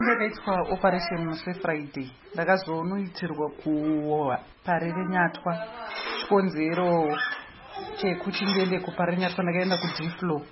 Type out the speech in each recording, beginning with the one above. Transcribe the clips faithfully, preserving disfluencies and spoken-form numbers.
Ndakaitwa operation musi Friday. Ndakazonoitirwa kuparire nyatwa. Chikonzero chekuti ndiende kuparire nyatwa ndakaenda kuDflo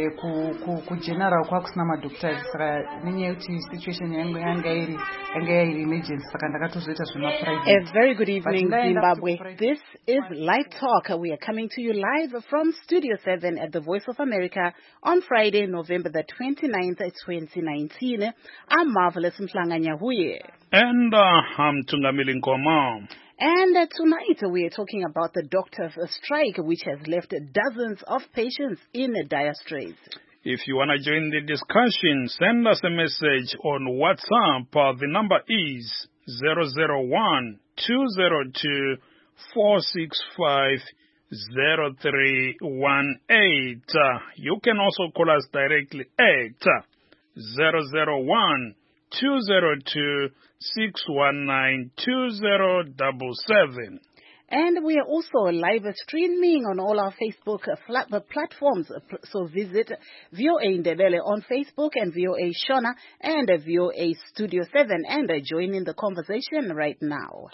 ku general kwakusina madoctors. Saka nenyaya yekuti situation yangu yanga iri yanga iri emergency saka ndakatozoita zvema Friday. A very good evening, Zimbabwe. This is Live Talk. We are coming to you live from Studio seven at the Voice of America on Friday, November the twenty-ninth, twenty nineteen. I'm Marvelous Mhlanganya Huye. And uh, I'm Tungamili Nkoma. And uh, tonight we are talking about the doctor's strike, which has left dozens of patients in dire straits. If you want to join the discussion, send us a message on WhatsApp. Uh, the number is zero zero one two zero two four six five zero three one eight. Uh, you can also call us directly at zero zero one two zero two six one nine two zero seven seven. And we are also live streaming on all our Facebook flat platforms. So visit V O A Ndebele on Facebook and V O A Shona and V O A Studio seven and join in the conversation right now.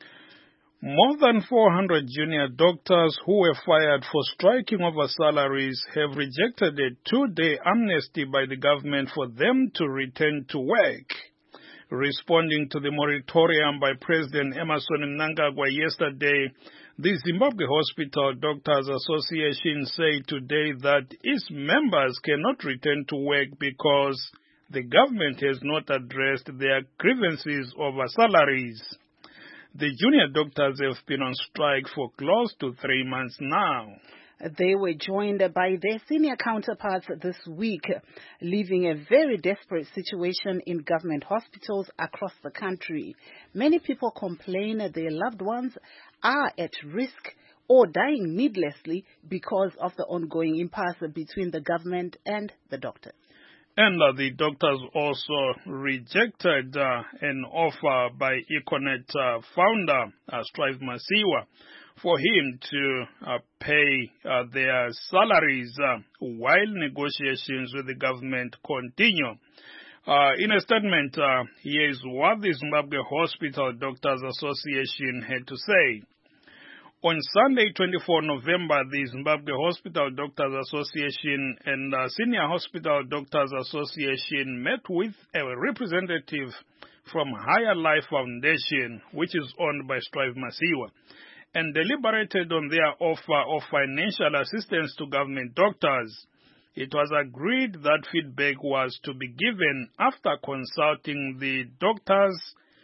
More than four hundred junior doctors who were fired for striking over salaries have rejected a two-day amnesty by the government for them to return to work. Responding to the moratorium by President Emmerson Mnangagwa yesterday, the Zimbabwe Hospital Doctors Association said today that its members cannot return to work because the government has not addressed their grievances over salaries. The junior doctors have been on strike for close to three months now. They were joined by their senior counterparts this week, leaving a very desperate situation in government hospitals across the country. Many people complain that their loved ones are at risk or dying needlessly because of the ongoing impasse between the government and the doctors. And uh, the doctors also rejected uh, an offer by Econet uh, founder, uh, Strive Masiwa, for him to uh, pay uh, their salaries uh, while negotiations with the government continue. Uh, in a statement, uh, here is what the Zimbabwe Hospital Doctors Association had to say. On Sunday, twenty-fourth of November, the Zimbabwe Hospital Doctors Association and uh, Senior Hospital Doctors Association met with a representative from Higher Life Foundation, which is owned by Strive Masiwa, and deliberated on their offer of financial assistance to government doctors. It was agreed that feedback was to be given after consulting the doctors'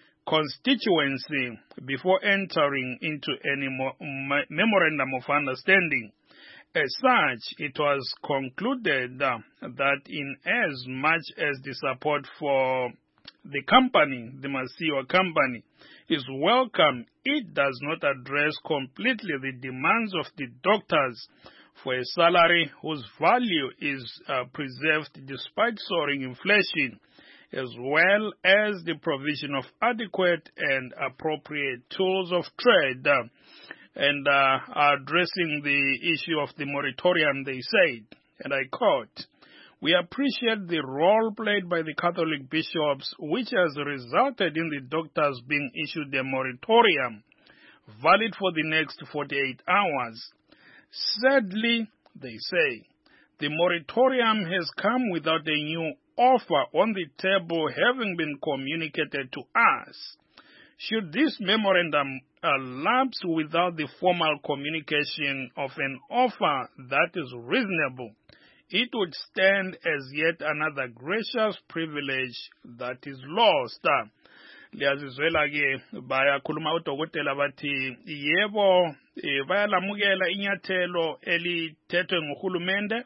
constituency before entering into any mo- memorandum of understanding. As such, it was concluded uh, that in as much as the support for the company, the Masiwa company, is welcome, it does not address completely the demands of the doctors for a salary whose value is uh, preserved despite soaring inflation, as well as the provision of adequate and appropriate tools of trade. Uh, and uh, addressing the issue of the moratorium, they said, and I quote, "We appreciate the role played by the Catholic bishops, which has resulted in the doctors being issued a moratorium valid for the next forty-eight hours. Sadly," they say, "the moratorium has come without a new offer on the table having been communicated to us. Should this memorandum uh, lapse without the formal communication of an offer that is reasonable, it would stand as yet another gracious privilege that is lost." Liyazizwela-ke bayakhuluma udokotela bathi yebo bayalamukela inyathelo elithethwe nguhulumende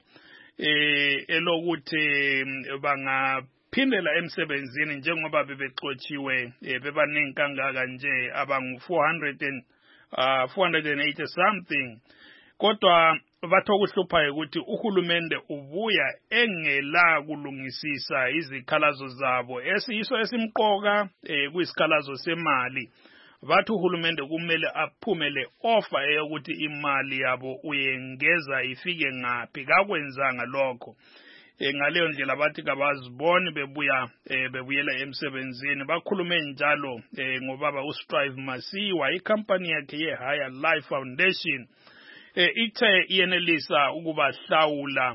elokuthi bangaphindela emsebenzini njengoba bebexotshiwe bebaningi kangaka nje abangu four hundred and uh, four hundred eighty something. Kodwa batho kuhluphayo ukuthi uhulumende ubuya engela kulungisisa izikhalazo zabo esiyiso esimqoka kuyisikhalazo semali. Bathi uhulumende kumele aphumele offer eyokuthi imali yabo uyengeza ifike ngaphi, kakwenzanga lokho. ngaleyo ndlela bathi kabaziboni bebuya bebuyela emsebenzini. Bakhulume njalo ngobaba uStrive Masiwa, ikampani yakhe ye-Higher Life Foundation ithe iyenelisa ukubahlawula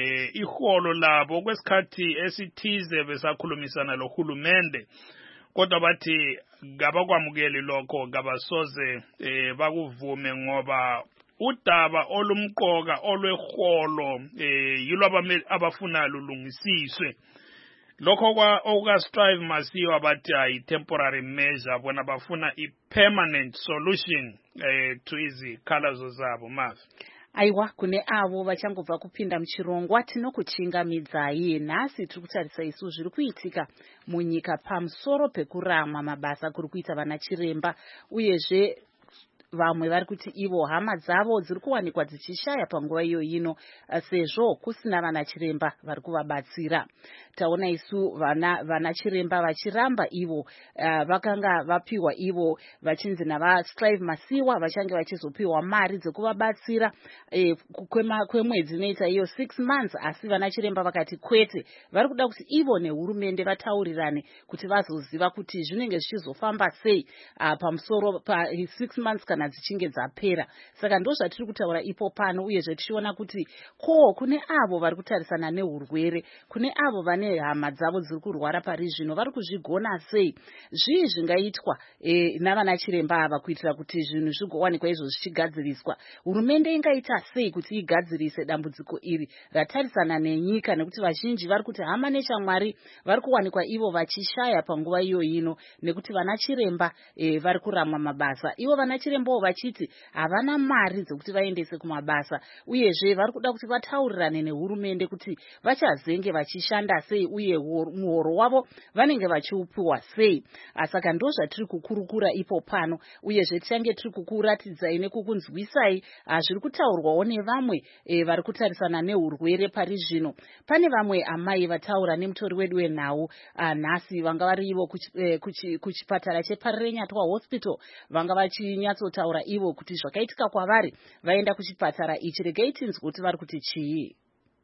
iholo labo kwesikhathi esithize besakhulumisana lohulumende, kodwa bathi kabakwamukeli lokho, kabasoze bakuvume ngoba udaba olumqoka olweholo yilo abafuna lulungisiswe. Lokho kwa okukaStrive Masiwa bathi ayi temporary measure, bona bafuna i-permanent solution to izikhalazo zabo. Mavi aiwa kune avo vachangobva kupinda muchirongwa tinokuchingamidzayi. Nhasi tiri kutarisa isu zviri kuitika munyika pamusoro pekuramwa mabasa kuri kuita vana chiremba, uyezve vamwe vari kuti ivo hama dzavo dziri kuwanikwa dzichishaya panguva iyo ino sezvo kusina vana chiremba vari kuvabatsira. Taona isu vana vana chiremba vachiramba ivo uh, vakanga vapiwa ivo vachinzi navaStrive Masiwa vachange vachizopiwa mari dzekuvabatsira eh, kwemwedzi inoita iyo six months, asi vana chiremba vakati kwete, vari kuda kuti ivo nehurumende vataurirane kuti vazoziva kuti zvinenge zvichizofamba sei uh, pamusoro pa six months kana dzichinge dzapera. Saka ndo zvatiri kutaura ipo pano, uyezve tichiona kuti ko kune avo vari kutarisana neurwere, kune avo vane hama dzavo dziri kurwara pari zvino, vari kuzvigona sei? Zvii zvingaitwa e, navana chiremba ava kuitira kuti zvinhu zvigowanikwa izvo zvichigadziriswa? Hurumende ingaita sei kuti igadzirise dambudziko iri ratarisana nenyika, nekuti vazhinji vari kuti hama nechamwari vari kuwanikwa ivo vachishaya panguva iyo ino, nekuti vana chiremba e, vari kuramwa mabasa. Ivo vana chiremba vachiti havana mari dzekuti vaendese kumabasa, uyezve vari kuda kuti vataurirane nehurumende kuti vachazenge vachishanda sei, uye muhoro wavo vanenge vachiupiwa sei. Saka ndo zvatiri kukurukura ipo pano, uyezve tichange tiri kukuratidzai nekukunzwisai zviri kutaurwawo nevamwe e, vari kutarisana neurwere pari zvino. Pane vamwe amai vataura nemutori wedu wenhau nhasi, vanga vari ivo kuchipatara cheParirenyatwa Hospital, vanga vachinyatsotaura ivo kuti zvakaitika kwavari vaenda kuchipatara ichi. Regai tinzwe kuti vari kuti chii.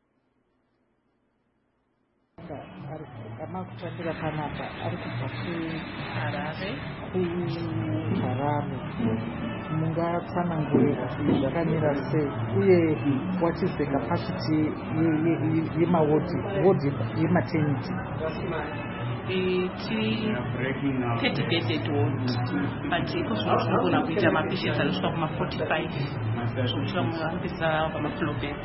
Amakutambira panapa ari kubva kuHarare kuHarare. Mungatsanangurira kuti zvakamira sei, uye what is the capacity yemawodi wodi yematernity? thirty bedded ward, but iko zvinogona kuita mapatients anosvika kuma forty-five zvichira muhambisa pamafloor beds.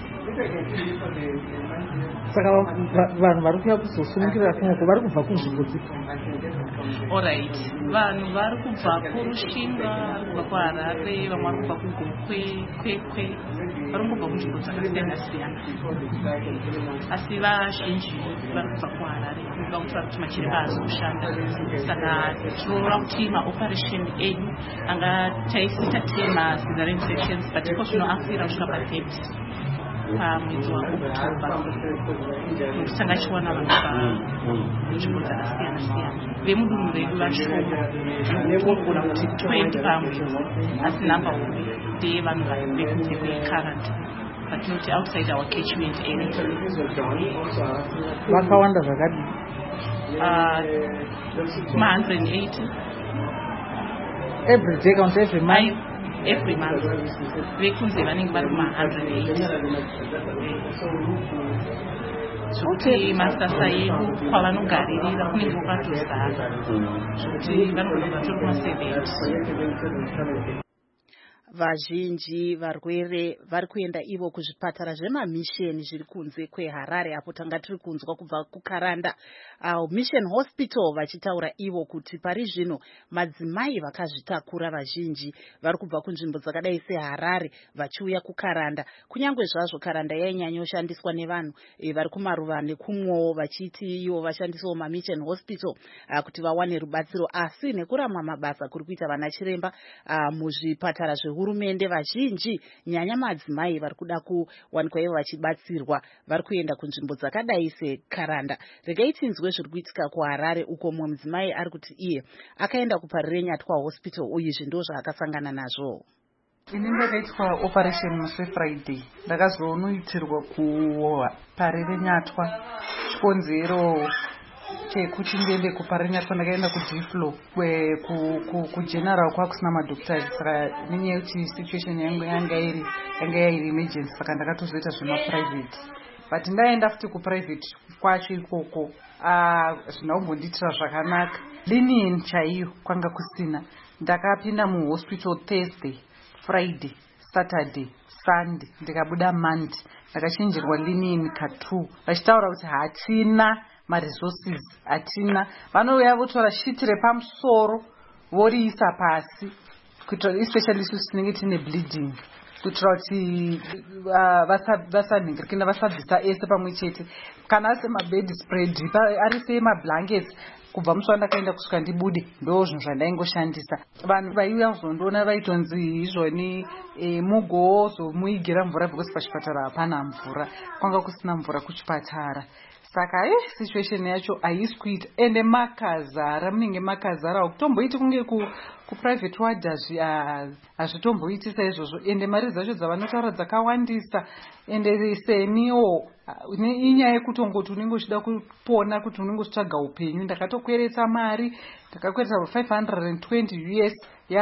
Saka vanhu vari kuuya kuzosunungirira kunoko vari kubva kunzvimbo dzipi? Alright, vanhu vari kubva kuRushinga, vari kubva kuHarare, vamwe vari kubva kuGokwe, Kwekwe, vari kubva kunzvimbo dzakasiyana siyana, asi vazhinji vari kubva kuHarare kuda kuti vari kuti machiremba haasi kushanda. Saka tinoona kuti maoperation edu anga taisita tema cesarean sections, but iko zvino akwira kusvika pathirty pamwedzi waOctober, nokuti tanga chiwana vanhu munzvimbo dzakasiyana siyana. Vemudunhu redu vashoma, tinogona kuti twenty pamwedzi, asi namba huru ndeyevanhu vekunze kweCarrot, patinoti outside our catchment area. Vakawanda zvakadii? kuma one hundred eighty every day, count every month? Every month. Vekunze vanenge vari kuma one hundred eighty. Zvokuti masasa edu kwavanogaririra kunenge kwatozara, zvokuti vanogona vatori kuma seventy. Vazhinji varwere vari kuenda ivo kuzvipatara zvemamisheni zviri kunze kweHarare, apo tanga tiri kunzwa kubva kuKaranda uh, Mission Hospital vachitaura ivo kuti pari zvino madzimai vakazvitakura vazhinji vari kubva kunzvimbo dzakadai seHarare vachiuya kuKaranda. Kunyange zvazvo Karanda yainyanyoshandiswa nevanhu e, vari kumaruva nekumwowo, vachiti ivo vashandisawo maMission Hospital uh, kuti vawane rubatsiro, asi nekuramwa mabasa kuri kuita vana chiremba uh, muzvipatara zvehurumende, vazhinji nyanya madzimai vari kuda kuwanikwa ivo vachibatsirwa vari kuenda kunzvimbo dzakadai seKaranda. Regai tinzwe zviri kuitika kuHarare, uko mumwe mudzimai ari kuti iye akaenda kuParirenyatwa Hospital, uye izvi ndo zvaakasangana nazvo. ini ndakaitwa operation musi Friday ndakazonoitirwa kupare renyatwa chikonzero chekuti ndiende kupare renyatwa ndakaenda kudiflo kugeneral kwakusina madhoktari saka nenyaya yekuti situation yangu yanga iri yanga yairi emergency saka ndakatozoita zvemaprivate but ndaenda futi kuprivate kwacho ikoko zvinombondiitira zvakanaka linen chaiyo kwanga kusina ndakapinda muhospital Thursday Friday, Saturday, Sunday, ndikabuda Monday, ndakachinjirwa linen katwo. Vachitaura kuti hatina maresources, hatina. Vanouya votora shiti repamusoro voriisa pasi, kuitira especially isusu tinenge tine bleeding. Kuitira kuti vasanhingirikana vasabvisa ese pamwe chete. Kana ase mabed spread, ari semablankets, kubva musi ndakaenda kusvika ndibude ndo zvinhu zvandaingoshandisa. Vanhu vaiuya kuzondiona vaitonzi izvoni mugozomuigira mvura because pachipatara hapana mvura, kwanga kusina mvura kuchipatara. Saka eh situation yacho haisi kuita ende makazara munenge makazara kutomboiti kunge ku private ward hazvitomboiti saizvozvo ende mari dzacho dzavanotaura dzakawandisa ende seniwo inyaya yekutongoti unenge uchida kupona kuti unenge uchitsvaga upenyu. Ndakatokweretsa mari ndakakweretsa five hundred twenty U S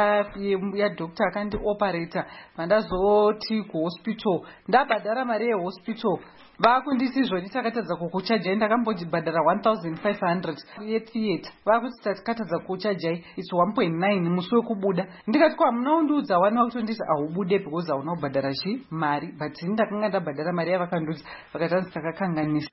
yadhokta akandioperata mandazoti kuhospital ndabhadhara mari yehospital vakundisi izvoni takatadza kukuchajai ndakambojibhadhara one thousand five hundred yetheatre vakuti takatadza kukuchajai it's one point nine musi wekubuda ndikati kwa hamuna undiudza wani wakutonditi haubude because hauna kubhadhara chi mari but ndakanga ndabhadhara mari yavakandoti vakatanzi takakanganisa.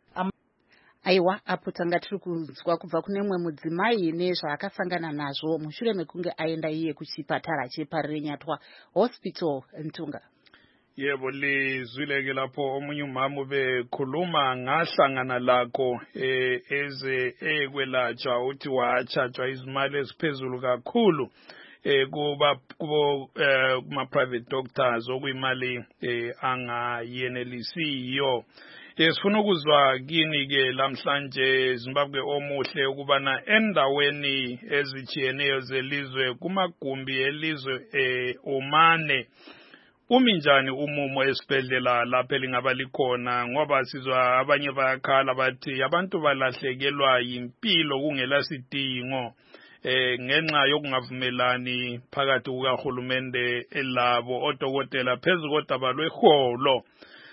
Aiwa, apo tanga tiri kunzwa kubva kune mumwe mudzimai nezvaakasangana nazvo mushure mekunge aenda iye kuchipatara chepare renyatwa hospital Ntunga. Yebo, lizwileke lapho omunye umama ubekhuluma ngahlangana lakho eh eze ekwelatshwa uthi wachatshwa izimali eziphezulu kakhulu eh kuba kubo kuma private doctors okuyimali eh angayenelisiyo. Sifuna ukuzwa kini ke lamhlanje Zimbabwe omuhle ukubana endaweni ezijiyeneyo zelizwe kumagumbi elizwe eh omane uminjani umumo esibhedlela lapha elingaba likhona ngoba sizwa abanye bayakhala bathi abantu balahlekelwa yimpilo kungela sidingo eh ngenxa yokungavumelani phakathi kukaHulumende elabo odokotela phezulu kodaba lweholo.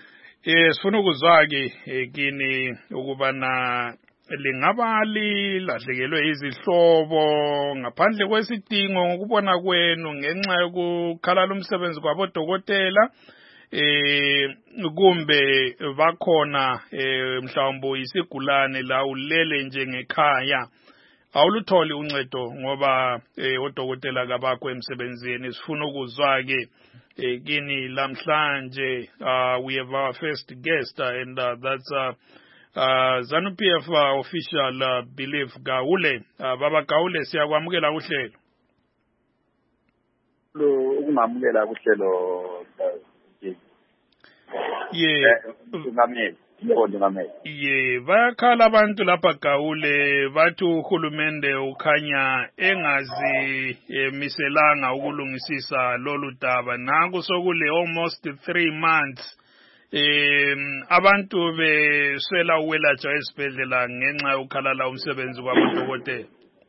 Eh sifuna ukuzwa ke kini ukubana lingaba lilahlekelwe izihlobo ngaphandle kwesidingo ngokubona kwenu ngenxa yokukhala umsebenzi kwabodokotela eh kumbe bakhona eh mhlawumbe isigulane la ulele nje ngekhaya awulutholi uncedo ngoba eh odokotela kabakho emsebenzini. Sifuna ukuzwa ke kini lamhlanje uh, we have our first guest uh, and uh, that's uh, Uh, ZANU-P F uh, official uh, Belief Gaule. uh, Baba Gaule siyakwamukela kuhlelo. Lo ukungamukela kuhlelo yeah ngameli ngibonke ngameli yeah bayakhala abantu lapha Gaule bathi uHulumende ukhanya engazi emiselanga ukulungisisa lolu daba nanku sokule almost three months Um abantu beswela ukwelatshwa esibhedlela ngenxa yokukhalala umsebenzi kwabodokotela.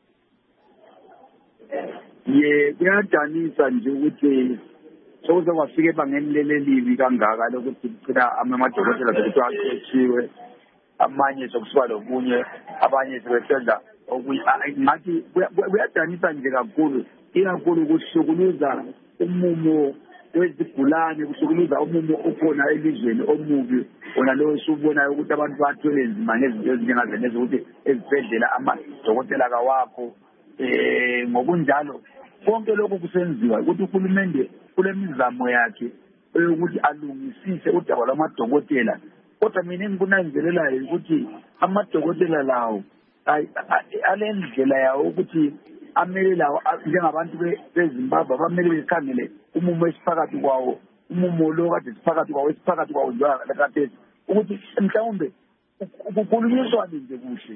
Ye kuyadanisa nje ukuthi sokuze kwafike ebangeni lelelibi kangaka lokuthi kuphela amadokotela sokuthi aqotshiwe amanye sokusuka lokunye abanye sebesenza ngathi kuyadanisa nje kakhulu ikakhulu kuhlukuluza umumo wezigulane kuhlukuluza umumo okhona elizweni omubi ona lo subonayo ukuthi abantu bathwele nzima ngezinto ezinjengazo ukuthi ezibhedlela amadokotela kawakho eh ngokunjalo konke lokho kusenziwa ukuthi uHulumende kulemizamo yakhe ukuthi alungisise udaba lwamadokotela kodwa mina ngikunanzelelayo ukuthi amadokotela lawo alendlela yawo ukuthi amele lawo njengabantu beZimbabwe bamele bekhangele umumo esiphakathi kwawo umumo lo kade siphakathi kwawo esiphakathi kwawo njalo ukuthi mhlawumbe ukukhulunyiswane nje kuhle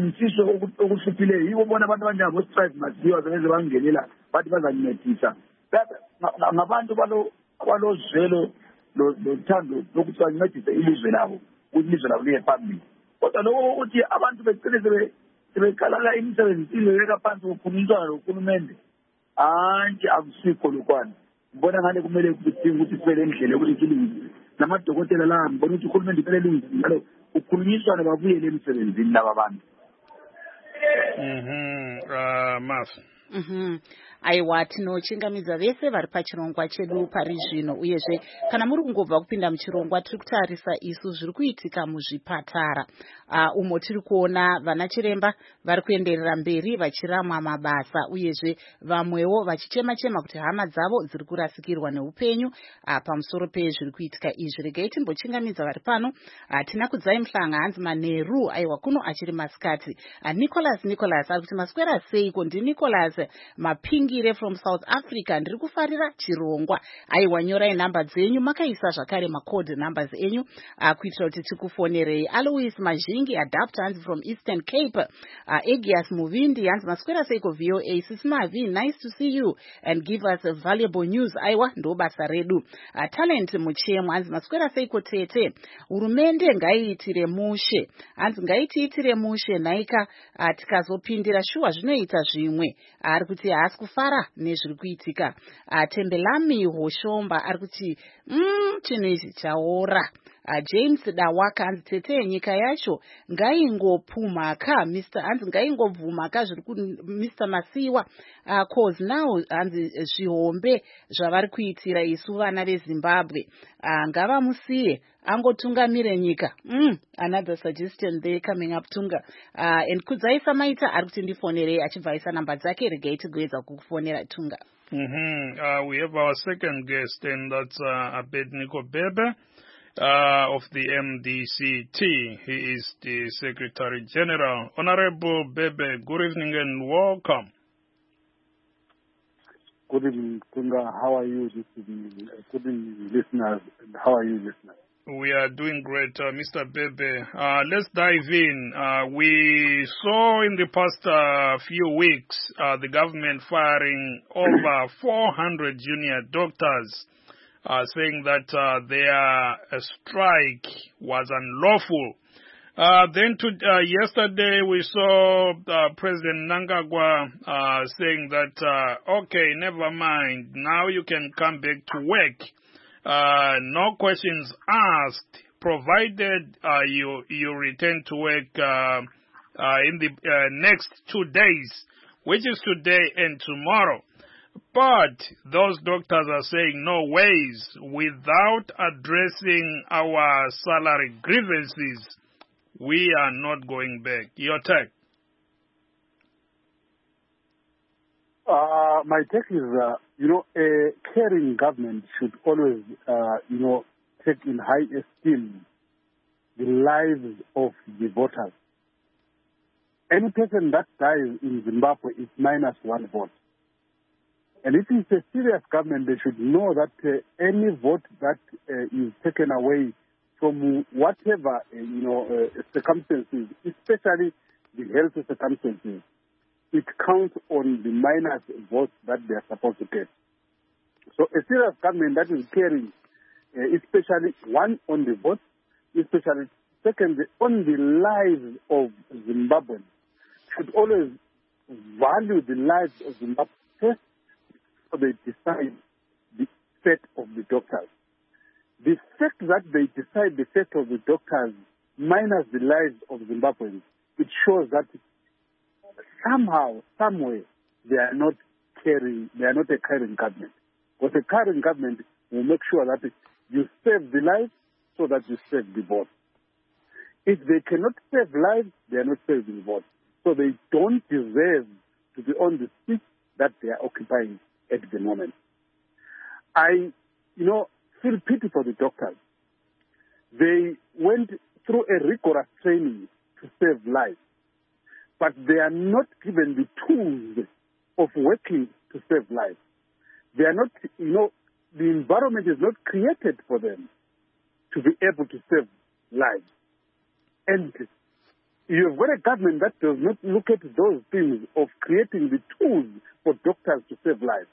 kulungisiswe okuhluphileyo yibo bona abantu abanjengabo strike masiwa beze bangenela bathi bazancedisa ngabantu balozwelo lothando lokuthi bancedise ilizwe labo ukuthi ilizwe labo liye phambili. Kodwa lokho ukuthi abantu begcine sebekalala imisebenzi beka phansi ukukhulumisana nohulumende, hhayi akusikho lokhwana. Ngibona ngale kumele kudinga ukuthi sibe lendlela yokuthi silungise namadokotela la, ngibona ukuthi uhulumende kumele lungise njalo ukhulumisane babuyele emsebenzini laba abantu. Mhm. Uh, Mas. Mhm. Aiwa, tinochingamidza vese vari pachirongwa chedu pari zvino, uyezve kana muri kungobva kupinda muchirongwa tiri kutarisa isu zviri kuitika muzvipatara uh, umo tiri kuona vana chiremba vari kuenderera mberi vachiramwa mabasa, uyezve vamwewo vachichema chema kuti hama dzavo dziri kurasikirwa neupenyu uh, pamusoro pezviri kuitika izvi. Regai timbochingamidza vari pano. uh, tina kudzai muhlanga hanzi Maneru, aiwa kuno achiri Masikati. uh, Nicholas Nicholas ari kuti maswera seiko? Ndi Nicholas Mapingi from South Africa. Ndiri kufarira chirongwa. Aiwa, nyorai nhamba dzenyu, makaisa zvakare macode numbers enyu uh, kuitira kuti tikufonerei. Alois Mazhingi adapt hanzi from Eastern Cape. uh, Egias Muvindi hanzi maswera seiko V O A. Sismavi, nice to see you and give us a valuable news. Aiwa, ndo basa redu. uh, Talent Muchemo hanzi maswera seiko tete. Hurumende ngaiitire mushe hanzi ngaitiitire mushe naika uh, tikazopindira shuwa zvinoita zvimwe. Ari kuti haasi kufara nezviri kuitika. uh, Tembelami Hoshomba ari kuti mm, chinhu ichi chaora. uh, James Dawaka hanzi tete nyika yacho ngaingopumhaka Mr hanzi ngaingobvumhaka zviri ku Mr Masiwa uh, cause now hanzi zvihombe zvavari kuitira isu vana veZimbabwe. uh, ngavamusiye angotungamire nyika. mm, another suggestion there coming up Tunga. uh, and kudzai Samaita ari kuti ndifonerei achibvaisa namba dzake. Regai tigoedza kukufonera Tunga. Mm-hmm. uh, we have our second guest, and that's uh, Abednego Bebe uh, of the M D C T. He is the Secretary General. Honorable Bebe, good evening and welcome. Good evening, Tunga. How are you this evening? Good evening, listeners. How are you, listeners? We are doing great, uh, Mister Bebe. Uh, let's dive in. Uh, we saw in the past uh, few weeks uh, the government firing over four hundred junior doctors, uh, saying that uh, their uh, strike was unlawful. Uh, then to, uh, yesterday we saw uh, President Mnangagwa uh, saying that, uh, okay, never mind, now you can come back to work. Uh, no questions asked, provided uh, you you return to work uh, uh, in the uh, next two days, which is today and tomorrow. But those doctors are saying no ways. Without addressing our salary grievances, we are not going back. Your take? Uh, my take is, uh, you know, a caring government should always, uh, you know, take in high esteem the lives of the voters. Any person that dies in Zimbabwe is minus one vote. And if it's a serious government, they should know that uh, any vote that uh, is taken away from whatever, uh, you know, uh, circumstances, especially the health circumstances, it counts on the minus votes that they are supposed to get. So a serious government that is caring, uh, especially one on the votes, especially second on the lives of Zimbabweans, should always value the lives of Zimbabweans first before they decide the fate of the doctors. The fact that they decide the fate of the doctors minus the lives of Zimbabweans, it shows that somehow, somewhere, they are not caring, they are not a caring government. Because a caring government will make sure that you save the lives so that you save the vote. If they cannot save lives, they are not saving votes. So they don't deserve to be on the seat that they are occupying at the moment. I, you know, feel pity for the doctors. They went through a rigorous training to save lives, but they are not given the tools of working to save lives. They are not, you know, the environment is not created for them to be able to save lives. And you have got a government that does not look at those things of creating the tools for doctors to save lives.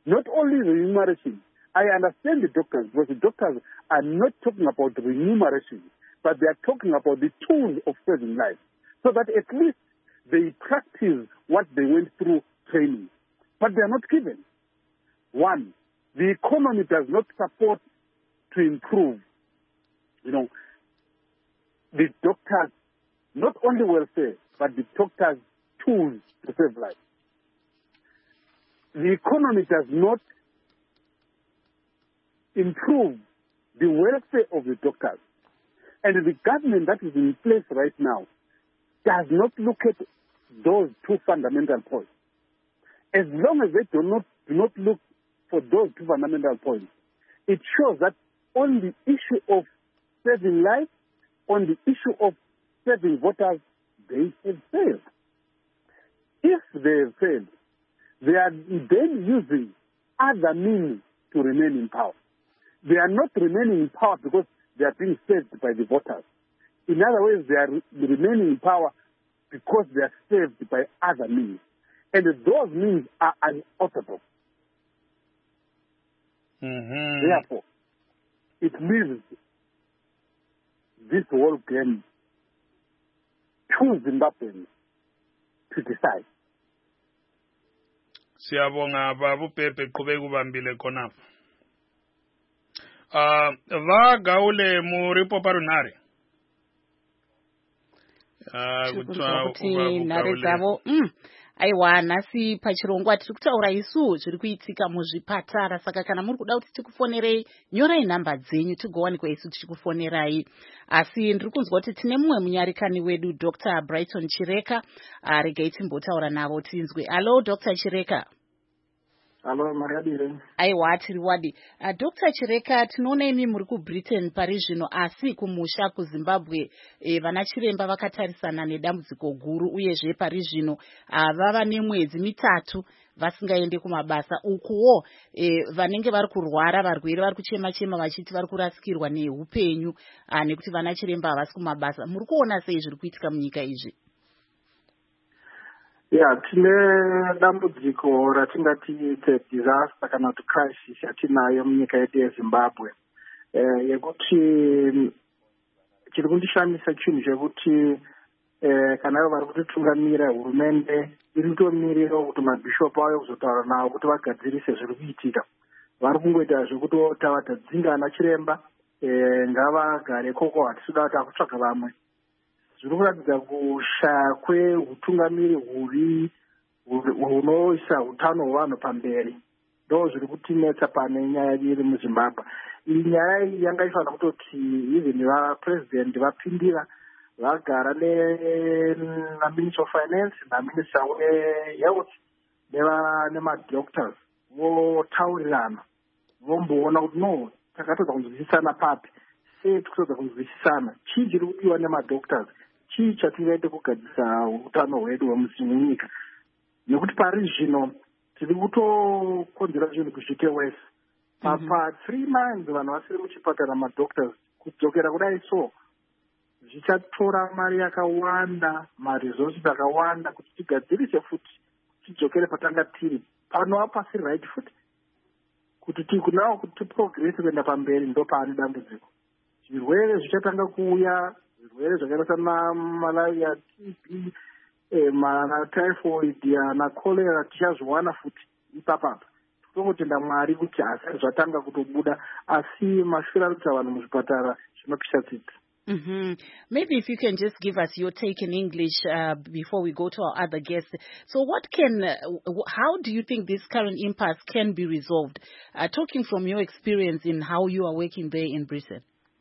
Not only remuneration. I understand the doctors, because the doctors are not talking about remuneration, but they are talking about the tools of saving lives, so that at least they practice what they went through training. But they are not given. One, the economy does not support to improve, you know, the doctors, not only welfare, but the doctors' tools to save lives. The economy does not improve the welfare of the doctors. And the government that is in place right now does not look at those two fundamental points. As long as they do not, do not look for those two fundamental points, it shows that on the issue of saving lives, on the issue of saving voters, they have failed. If they have failed, they are then using other means to remain in power. They are not remaining in power because they are being saved by the voters. In other words, they are remaining in power because they are saved by other means. And those means are unorthodox. Mm-hmm. Therefore, it leaves this whole game to Zimbabweans to decide. Siyabonga babu Pepe qhubeka ubambile khonapha. Ah va gaule muripo parunare. Ah kutwa ubabu nare dzavo mm aiwa nhasi pachirongwa tiri kutaura isu zviri kuitika muzvipatara, saka kana muri kuda kuti tikufonerei nyorai nhamba dzenyu tigowanikwa isu tichikufonerai. Asi ndiri kunzwa kuti tine mumwe munyarikani wedu Doctor Brighton Chireka, regai timbotaura navo tinzwe. Hello Doctor Chireka. Hello Mariadire. Aiwa tiri wadi. Uh, Doctor Chireka, tinoona imi muri kuBritain pari zvino, asi kumusha kuZimbabwe eh, vana chiremba vakatarisana nedambudziko guru, uyezve pari zvino uh, vava nemwedzi mitatu vasingaende kumabasa. Ukuwo eh, vanenge vari kurwara, varwere vari kuchema chema vachiti vari kurasikirwa neupenyu uh, nekuti vana chiremba havasi kumabasa. Muri kuona sei zviri kuitika munyika izvi? Yeah, tine dambudziko ratingati disaster kana kuti crisis yatinayo munyika yedu yeZimbabwe. Eh, yekuti chiri kundishamisa chinhu chekuti eh, kana ivo vari kutitungamira hurumende iri kutomirira kuti mabhishopu avo kuzotaura navo kuti vagadzirise zviri kuitika. Vari kungoita zvekuti tavadzinga ana chiremba eh, ngavagare koko, hatisuda kuti akutsvaga vamwe. Zviri kuratidza kushaya kweutungamiri huri hunoisa utano hwevanhu pamberi. Ndo zviri kutinetsa pane nyaya iri muZimbabwe. Iyi nyaya iyi yanga ifanira kutoti even vapresident vapindira vagara naminister of finance naminister wehealth nemadoctors votaurirana vomboona kuti no takatodza kunzwisisana papi, sei tikutodza kunzwisisana, chii chiri kudiwa nemadoctors, chii chatingaite kugadzisa utano hwedu hwemunyika. Nekuti pari zvino tiri kutokonzera zvinhu kusvike wese. Pa three months vanhu vasiri muchipatara madoctors kudzokera kudai so zvichatora mari yakawanda, maresources akawanda kuti tigadzirise futi tidzokere patanga tiri. Panova pasiri right futi kuti tikunawo kuti tiprogress kuenda pamberi, ndo paani dambudziko. Zvirwere zvichatanga kuuya, zvirwere zvakaita sana malaria, T B, eh, mana typhoid na cholera tichazviwana futi ipapapa. Totenda Mwari kuti asi zvatanga kutobuda, asi mashure ari kuita vanhu muzvipatara zvinopisha tsitsi. Mm-hmm. Maybe if you can just give us your take in English uh, before we go to our other guests. So what can, uh, how do you think this current impasse can be resolved? Uh, talking from your experience in how you are working there in Britain.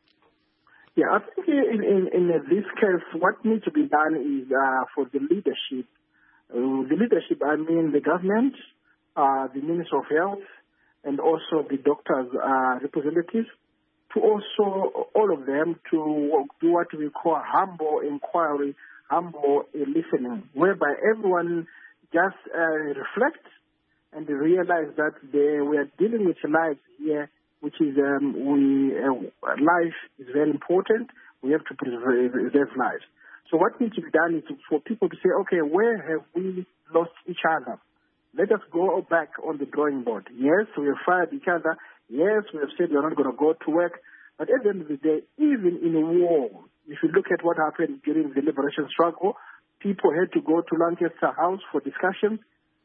Yeah, I think in, in, in this case, what needs to be done is uh, for the leadership. Uh, the leadership, I mean the government, uh, the Minister of Health, and also the doctors' uh, representatives, to also, all of them, to do what we call humble inquiry, humble listening, whereby everyone just uh, reflects and realize that they, we are dealing with lives here, which is um, we uh, life is very important. We have to preserve, preserve lives. So what needs to be done is for people to say, okay, where have we lost each other? let us go back on the drawing board. Yes, we have fired each other. Yes, we have said we are not going to go to work. But at the end of the day, even in a war, if you look at what happened during the liberation struggle, people had to go to Lancaster House for discussions,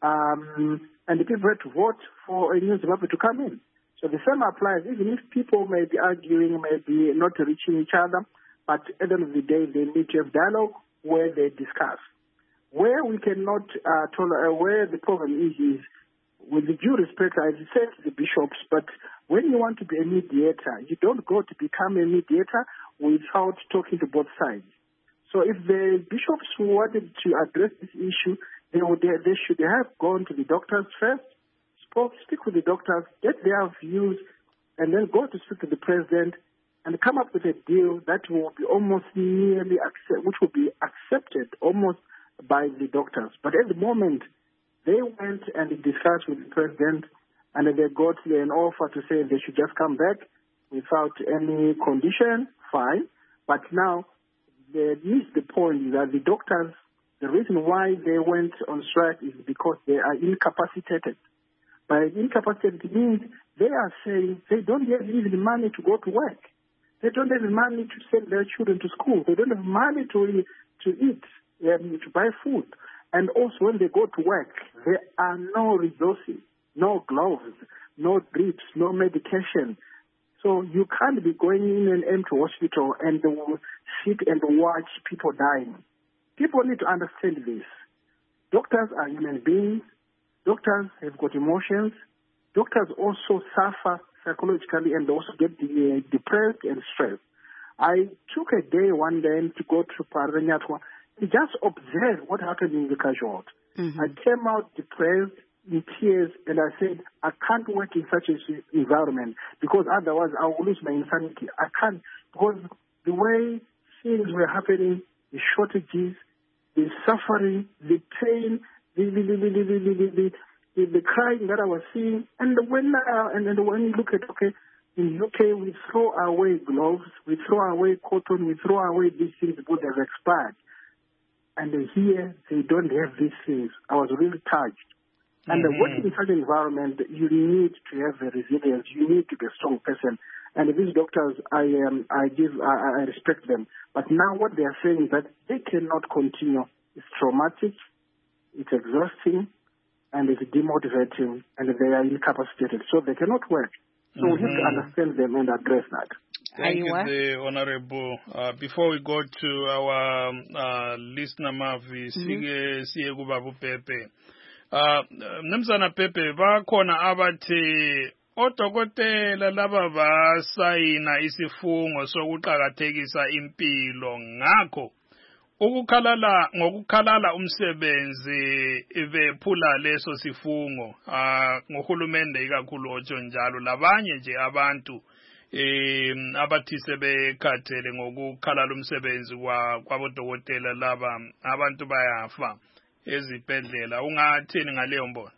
um, and the people had to vote for a new Zimbabwe to come in. So the same applies, even if people may be arguing, may be not reaching each other, but at the end of the day, they need to have dialogue where they discuss. Where we cannot uh, tolerate, where the problem is, is with the due respect, I say to the bishops, but when you want to be a mediator, you don't go to become a mediator without talking to both sides. So if the bishops wanted to address this issue, they, would, they should have gone to the doctors first, spoke, speak with the doctors, get their views, and then go to speak to the president and come up with a deal that will be almost nearly accept, which will be accepted almost by the doctors. But at the moment, they went and discussed with the president, and they got an offer to say they should just come back without any condition. Fine. But now, they missed the point that the doctors, the reason why they went on strike is because they are incapacitated. By incapacitated means they are saying they don't have even money to go to work. They don't have money to send their children to school. They don't have money to to eat, um, to buy food. And also when they go to work, there are no resources, no gloves, no drips, no medication. So you can't be going in an empty hospital and sit and watch people dying. People need to understand this. Doctors are human beings. Doctors have got emotions. Doctors also suffer psychologically and also get uh, depressed and stressed. I took a day one day to go to Paranyatwa and just observe what happened in the casualty. Mm-hmm. I came out depressed, in tears, and I said, I can't work in such an environment because otherwise I will lose my insanity. I can't, because the way things were happening, the shortages, the suffering, the pain, the the the the the, the, the, the, the crying that I was seeing, and when uh, and, and when you look at okay, in U K we throw away gloves, we throw away cotton, we throw away these things because they've expired, and here they don't have these things. I was really touched. And mm-hmm. working in such an environment, you need to have a resilience. You need to be a strong person. And these doctors, I um, I give, I, I respect them. But now what they are saying is that they cannot continue. It's traumatic, it's exhausting, and it's demotivating, and they are incapacitated. So they cannot work. So mm-hmm. we have to understand them and address that. Thank you, the Honorable. Uh, before we go to our um, uh, listener, Mavi, mm-hmm. Sige Kubabu Pepe. Uh, Mnumzana Pepe, bakhona abathi odokotela laba basayina isifungo sokuqhakathekisa impilo ngakho ukukhalala ngokukhalala umsebenzi bephula leso sifungo uh, ngohulumende ikakhulu otsho njalo labanye nje abantu eh abathi sebekhathele ngokukhalala umsebenzi kwabodokotela laba abantu bayafa ezibhedlela. Ungathini ngaleyo mbono?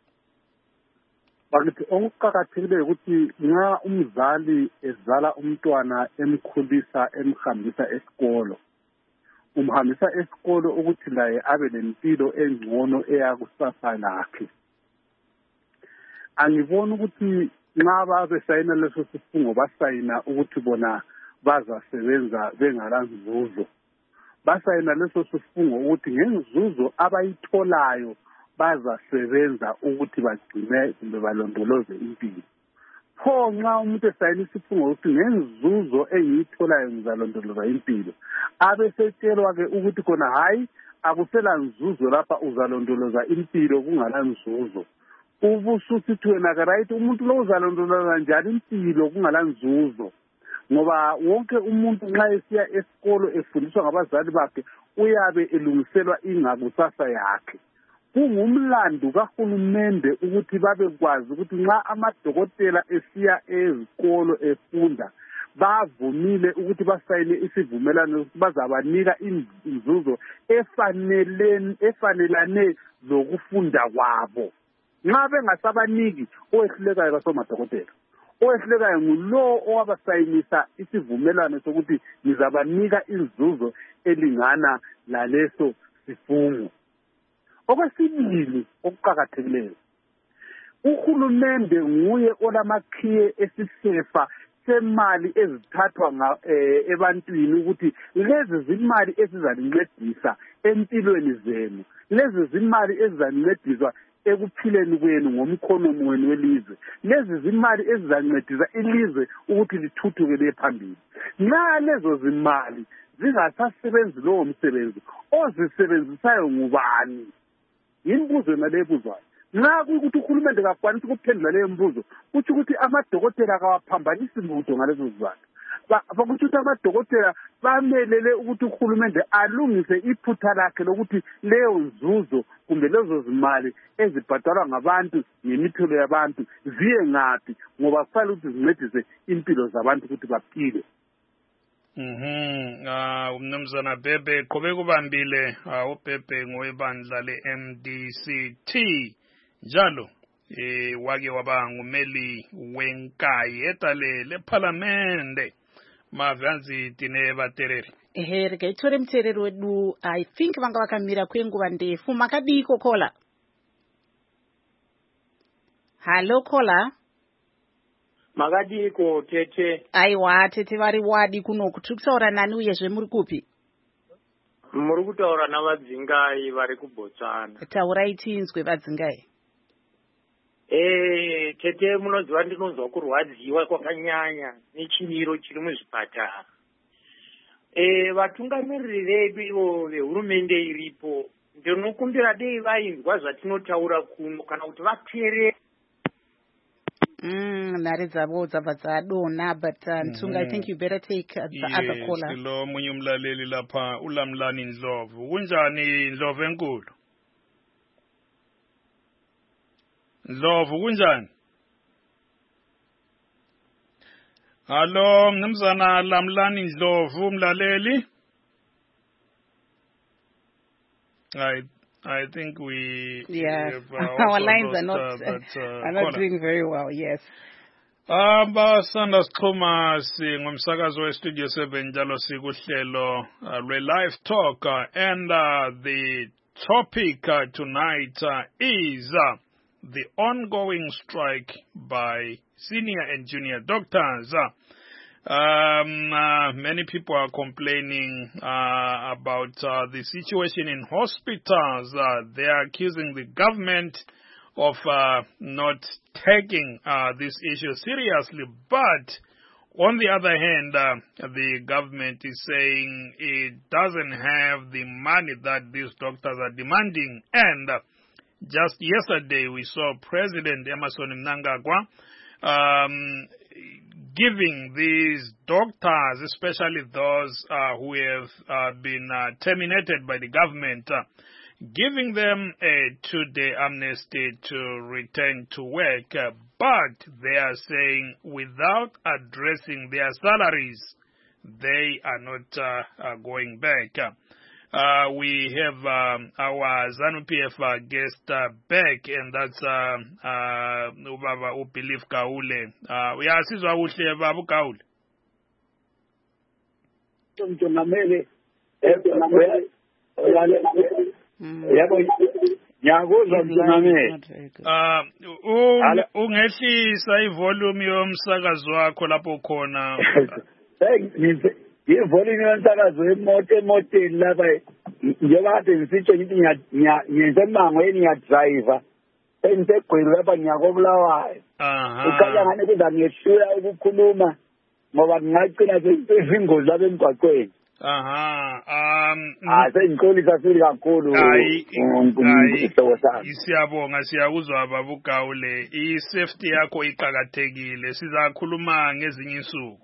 Bakithi okuqhakathekile ukuthi nxa umzali ezala umntwana emkhulisa emhambisa esikolo, umhambisa esikolo ukuthi laye abe lempilo engcono eyakusasa lakhe. Angibona ukuthi nxa babesayina leso sifungo basayina ukuthi bona bazasebenza bengalanzuzo. Basayina leso sifungo ukuthi ngenzuzo abayitholayo bazasebenza ukuthi bagcine kumbe balondoloze impilo. Pho nxa umuntu esayina isifungo ukuthi ngenzuzo engiyitholayo ngizalondoloza impilo, abesetshelwa ke ukuthi khona hayi akusela nzuzo lapha uzalondoloza impilo kungala nzuzo. Ubususithi wena ke right umuntu lo uzalondoloza njani impilo kungala nzuzo? Ngoba wonke umuntu nxa esiya esikolo efundiswa ngabazali bakhe uyabe elungiselwa ingakusasa yakhe. Kungumlando kahulumende ukuthi babekwazi ukuthi nxa amadokotela esiya ezikolo efunda bavumile ukuthi basayine isivumelano ukuthi bazabanika inzuzo efanelene efanelane lokufunda kwabo. Nxa bengasabaniki owehlulekayo basomadokotela, owehlulekayo ngulo owabasayinisa isivumelano sokuthi nizabanika inzuzo elingana laleso sifungo. Okwesibili okuqhakathekileyo, uhulumende nguye olamakhiye esisefa semali ezithathwa ebantwini ukuthi lezi zimali ezizalincedisa empilweni zenu, lezi zimali ezizalincedisa ekuphileni kwenu ngomkhono wenu welizwe, lezi zimali ezizancedisa ilizwe ukuthi lithuthuke liye phambili. Nxa lezo zimali zingasasebenzi lowo msebenzi, ozisebenzisayo ngubani? Yimbuzo nalebuzwayo. Nxa kuyikuthi uhulumende kakwanisi ukuphendula leyo mbuzo, kuthi ukuthi amadokotela kawaphambanisi lutho ngalezo zizathu. Bakuthi ukuthi amadokotela bamelele ukuthi uhulumende alungise iphutha lakhe lokuthi leyo nzuzo kumbe lezo zimali ezibhadalwa ngabantu ngemithelo yabantu ziye ngaphi, ngoba kufanele ukuthi zincedise impilo zabantu ukuthi baphile. Mhm. Ah, umnumzana Bhebhe qobe kubambile uBhebhe ngowebandla le-M D C T. Njalo eh wake waba ngumeli wenkayi etale leParliament mavanzi tine batereri. Ehe, rega itore mtereri wedu I think vanga vakamira kwenguva ndefu. Makadiko kola? Hello kola? Makadiko tete. Aiwa tete vari wadi kuno kutuksaura nani uyezve muri kupi? Muri kutaura navadzingai vari kuBotswana. Taurai tinzwe vadzingai. Eh, tete munoziva ndinonzwa kurwadziwa kwakanyanya nechimiro chiri muzvipatara. Eh, vatungamiriri vedu ivo vehurumende iripo ndinokumbira dei vainzwa zvatinotaura kuno kana kuti vateerere. Mm, nhare dzavo dzabva dzadonha, but uh, Ntunga, I think you better take uh, the yes, other caller. Yes, lo munye umlaleli lapha uLamlani Ndlovu. Kunjani Ndlovu enkulu? Ndlovu kunjani? Hallo, mnumzana Lamlani Ndlovu umlaleli? I I think we yeah have, uh, our lines lost, are not uh, that, uh, are not doing very well. Yes. Aba sanda sixhuma singumsakazo we Studio seven njalo sikuhlelo uh, le live talk uh, and uh, the topic uh, tonight uh, is uh, the ongoing strike by senior and junior doctors. Uh, Um, uh, many people are complaining uh, about uh, the situation in hospitals. Uh, they are accusing the government of uh, not taking uh, this issue seriously. But on the other hand, uh, the government is saying it doesn't have the money that these doctors are demanding. And uh, just yesterday, we saw President Emmerson Mnangagwa um, giving these doctors, especially those uh, who have uh, been uh, terminated by the government, uh, giving them a two-day amnesty to return to work. Uh, but they are saying without addressing their salaries, they are not uh, uh, going back. Uh, we have um, our ZANU P F uh, guest uh, back, and that's uh, uh, Ubaba Upilif Kaule. Uh, we are Sizwa Uhle Babu Kaule. Uh, ungehlisa ivolume yomsakazo wakho lapho khona. Ivolume yomsakazo emoto emoteni lapha njengoba kade ngisitsho ngithi ngiyasemangweni ngiyadrayiva engisegqwini lapha ngiyakobulawayo. Ukhanya ngani kuza ngehlula ukukhuluma ngoba ngingagcina sezingozi lapha emgwaqweni. Aha. Um asengixolisa sili kakhulu. Hayi siyabonga siyakuzwa baba uGawule. I safety yakho iqhakathekile. Sizakhuluma ngezinye insuku.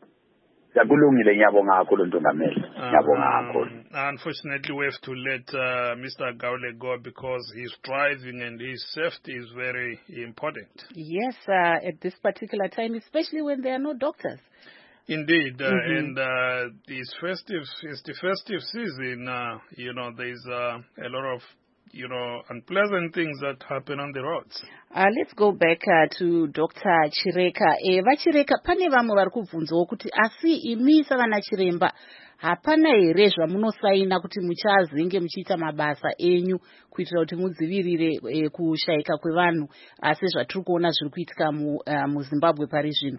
Unfortunately, we have to let uh, Mister Gaule go because he's driving and his safety is very important. Yes, uh, at this particular time, especially when there are no doctors. Indeed, uh, mm-hmm. and uh, it's festive. It's the festive season. Uh, you know, there's uh, a lot of you know, unpleasant things that happen on the roads. Uh, let's go back uh, to Doctor Chireka. Eh, vachireka pane vamwe vari kubvunzawo kuti asi imi savana chiremba hapana here zvamunosaina kuti muchazenge muchiita mabasa enyu kuitira kuti mudzivirire eh, kushayika kwevanhu asi zvatiri kuona zviri kuitika mu, uh, muZimbabwe pari zvino?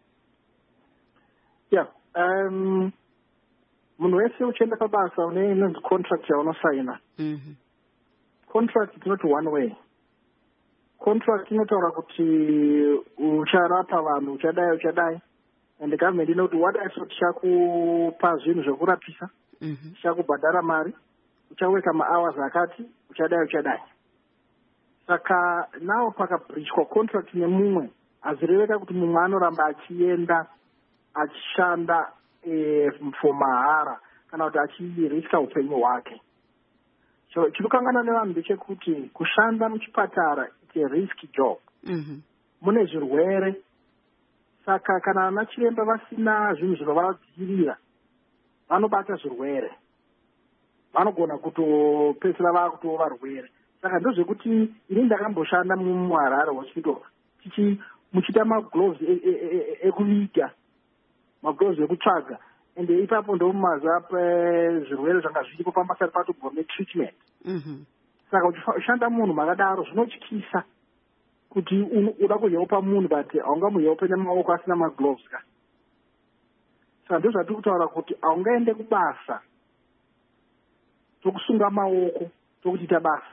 Yeah, um, munhu wese uchienda pabasa une inonzi contract yaunosaina. Mm-hmm. Contract is not one way. Contract inotaura kuti ucharapa vanhu uchadai uchadai, and the government inoti wadaiso tichakupa zvinhu zvekurapisa, tichakubhadhara mari, uchaweka mahours akati, uchadai uchadai. Saka nawo pakabreachwa contract nemumwe, azireveka kuti mumwe anoramba achienda achishanda eh, for mahara kana kuti achiriska upenyu hwake. So chirikangana nevanhu ndechekuti kushanda muchipatara it's a risky job. Mm-hmm. Mune zvirwere, saka kana ana chiremba vasina zvinhu zvinovadzirira vanobata zvirwere, vanogona kutopedzisira vakuto varwere. Saka ndozvekuti ini ndakamboshanda muHarare hospital tichi muchita magloves ekuviga, magloves ekutsvaga, ende ipapo ndomumaza zvirwere zvanga zviripo pamasari patogome treatment. Mm-hmm. Saka uchishanda munhu makadaro zvinotyisa kuti uda kuhelpa munhu but haungamuhelpe nemaoko asina magloves ka. Saka ndo zvatiri kutaura kuti haungaende kubasa tokusunga maoko tokuchiita basa.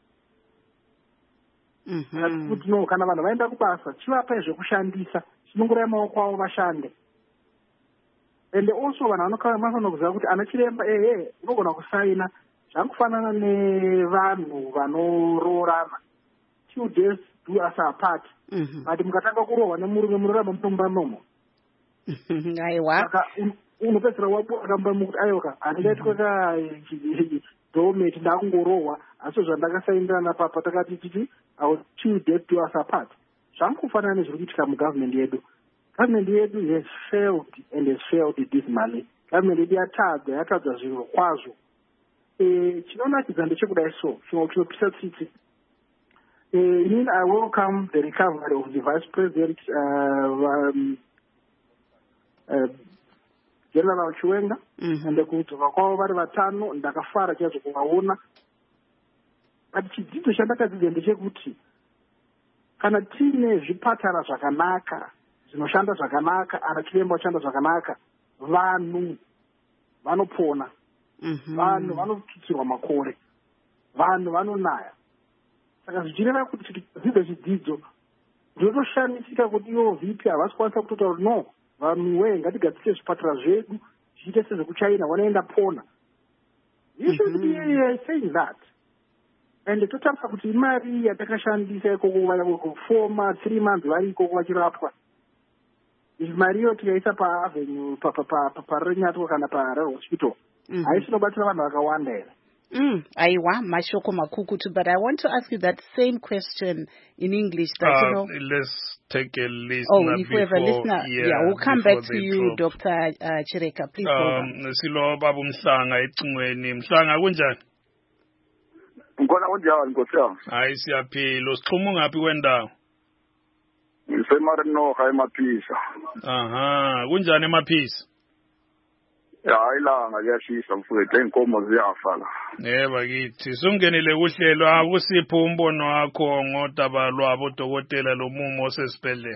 Mm-hmm. Kuti no, kana vanhu vaenda kubasa chivapai zvekushandisa, chinongorai maoko avo vashande. Ende also vanhu vanofanira kuziva kuti ana chiremba ehe unogona kusaina zvakufanana nevanhu vanororana. Two days do us apart. Mm-hmm. But mukatanga kurohwa nemurume munoramba mutomba nomo. Aiwa. Saka unopedzera wapo akamba mukuti ayoka andingaitwa ka dometi ndakungorohwa asi zvandakasaindirana papa takati titi our two days do us apart. Zvakufanana nezviri kuitika mugovernment yedu. Government yedu has failed and has failed dismally. Government yedu yatadza yatadza zviro kwazvo. Eh, chinonakidza ndechekudai so chinopisa tsitsi. Uh, in, I welcome the recovery of the Vice President, uh, um, uh, General Chiwenga, mm-hmm. and the kutuka kwavo vari vatano ndakafara chaizvo kuvaona. But chidzidzo chandakadzidza ndechekuti kana tiine zvipatara zvakanaka zvinoshanda zvakanaka, ana chiremba vashanda zvakanaka, vanhu vanopona, mm-hmm. vanhu vanotutsirwa makore, vanhu vanonaya. Saka zvichireva kuti tidzidze chidzidzo ndinotoshamisika kuti ivo vipi havasi kwanisa kutotaura kuti no, vanhu we ngatigadzise zvipatara zvedu zviite sezvekuchina vanoenda pona. You should be uh, saying that. And totarisa kuti imari yatakashandisa ikoko kufoma three months vari ikoko vachirapwa, mari iyo tikaisa paavenue parenyatwa kana paHarare hospital haisi inobatsira vanhu vakawanda here. Mm, aiwa, mashoko makukutu, but I want to ask you that same question in English. That, uh, you know, let's take a listener. Oh, if we have a before, listener, yeah, yeah, we'll come back to you, drop. Doctor Uh, Chireka. Please um, go on. Silo babu Mhlanga ecingweni. Mhlanga kunjani? Ngikona kunjani Nkosi yami? Hayi siyaphila. Usixhuma ngaphi kwendawo? Ngisemarinoha eMaphisa. Aha, kunjani eMaphisa? Ya ilanga liyashisa mfowethu, inkomo ziyafa la. Yebo kithi sungenele kuhlelo akusipho umbono wakho ngodaba lwabo dokotela lomumo osesibhedlela.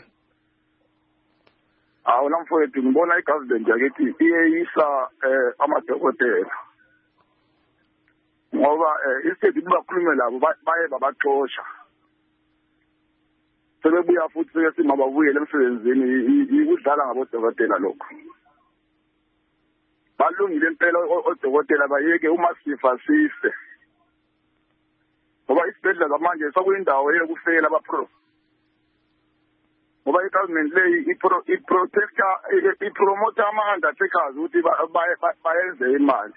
Awu namfowethu ngibona igovernment yakithi iyeyisa eh amadokotela. Ngoba eh isethi bakhulume labo baye babaxosha. Sebebuya futhi sebethi mababuyele emsebenzini ikudlala ngabodokotela lokho. Balungile impela odokotela bayeke uma sifa sise. Ngoba isibhedlela manje sekuyindawo yokufela abapro. Ngoba igovernment le iprotecta ipromote ama-undertakers ukuthi bayenze imali.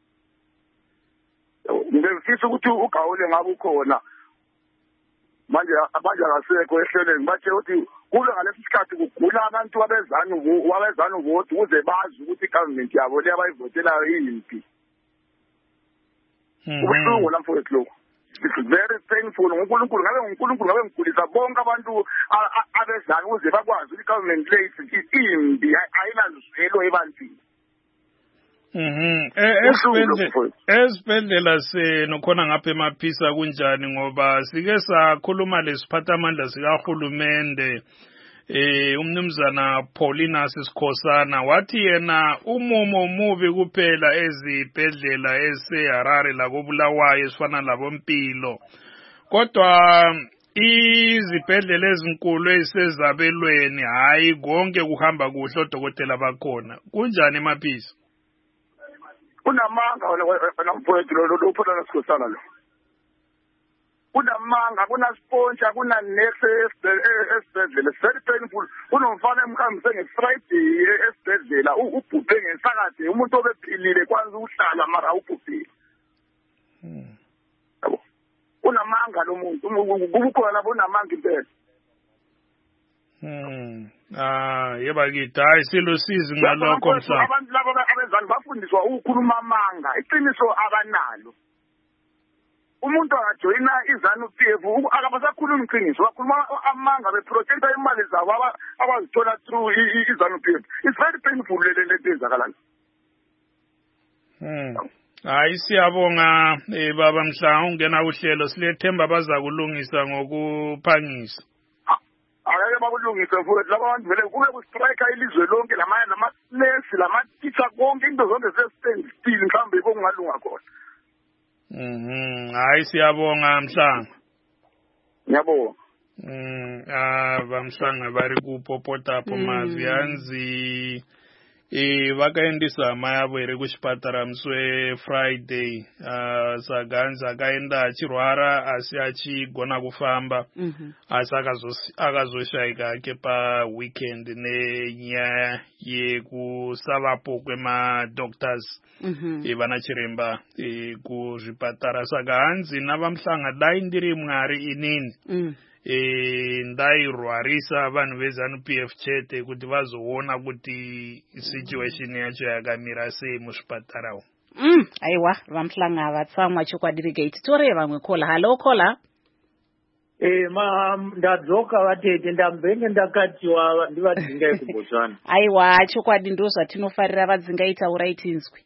Ngifisa ukuthi ugawule ngabe ukhona. Manje abanje akasekho ehlelweni bathe ukuthi kule ngalesi sikhathi kugula abantu abezana wabezana uvoti ukuze bazi ukuthi igovernment yabo le abayivotelayo yimpi. Ubuhlungu la mfowethu lokho. it's very painful. uNkulunkulu ngabe uNkulunkulu ngabe ngigulisa bonke abantu abezana ukuze bakwazi ukuthi government lethu imbi ayinazwelo ebantwini. Mhm. Esibhedlela senokhona ngapha emaphisa kunjani ngoba sike sakhuluma lesiphathamandla sikahulumende eh umnumzana Paulinus Sikhosana wathi yena umumo mubi kuphela ezibhedlela eseHarare la koBulawayo esifana labompilo kodwa izibhedlela ezinkulu ezisezabelweni hayi konke kuhamba kuhle odokotela bakhona kunjani emaphisa kunamanga wena mfowethu lo lo Paulinus Sikhosana lo kunamanga kunasponge kuna nurse esibhedlela very painful kunomfana emkhambise ngeFriday esibhedlela ubhubhe ngesakade umuntu obephilile kwanza uhlala mara ubhubhile yabo kunamanga lo muntu kubukhona lapho unamanga impela Hmm ah yeba kithi hayi silosizi ngalokho mhlawumbe abantu labo abezani bafundiswa ukukhuluma amanga iqiniso abanalo umuntu angajoyina izanu P F akabasakhuluma iqiniso bakhuluma amanga beprotecta imali zabo abazithola through izanu P F it's very painful le le ezakalayo hmm hayi siyabonga eh baba Mhlanga ungena uhlelo silethemba bazakulungisa ngokuphangisa ayeke bakulungise futhi laba bantu vele kube kustrike ilizwe lonke lamanye nama nurse lama teacher konke into zonke zestand still mhlambe kongalunga khona Mhm hayi siyabonga Mhlanga Ngiyabonga Mm ah bamhlanga bari kupopota pho mazwi yanzi eh vakaendisa mayavo iri kuchipatara muswe Friday uh, saganza akaenda achirwara asi achigona kufamba Mhm. asi akazoshaika ake pa weekend nenyaya yekusavapo kwema-doctors Mhm. e vana chiremba e kuzvipatara saka hanzi navamhlanga dai ndiri mwari inini Mm. e ndairwarisa vanhu vezanu P F chete kuti vazoona kuti situation yacho yakamira sei muzvipatara umu. Mm. Aiwa vamhlanga vatsamwa chokwadirigate tore vamwe kola halo kola Eh ma ndadzoka vatete ndambenge ndakatiwa ndivadzingai kuBotswana. aiwa chokwadi ndo zvatinofarira vadzingaita uraitinzwi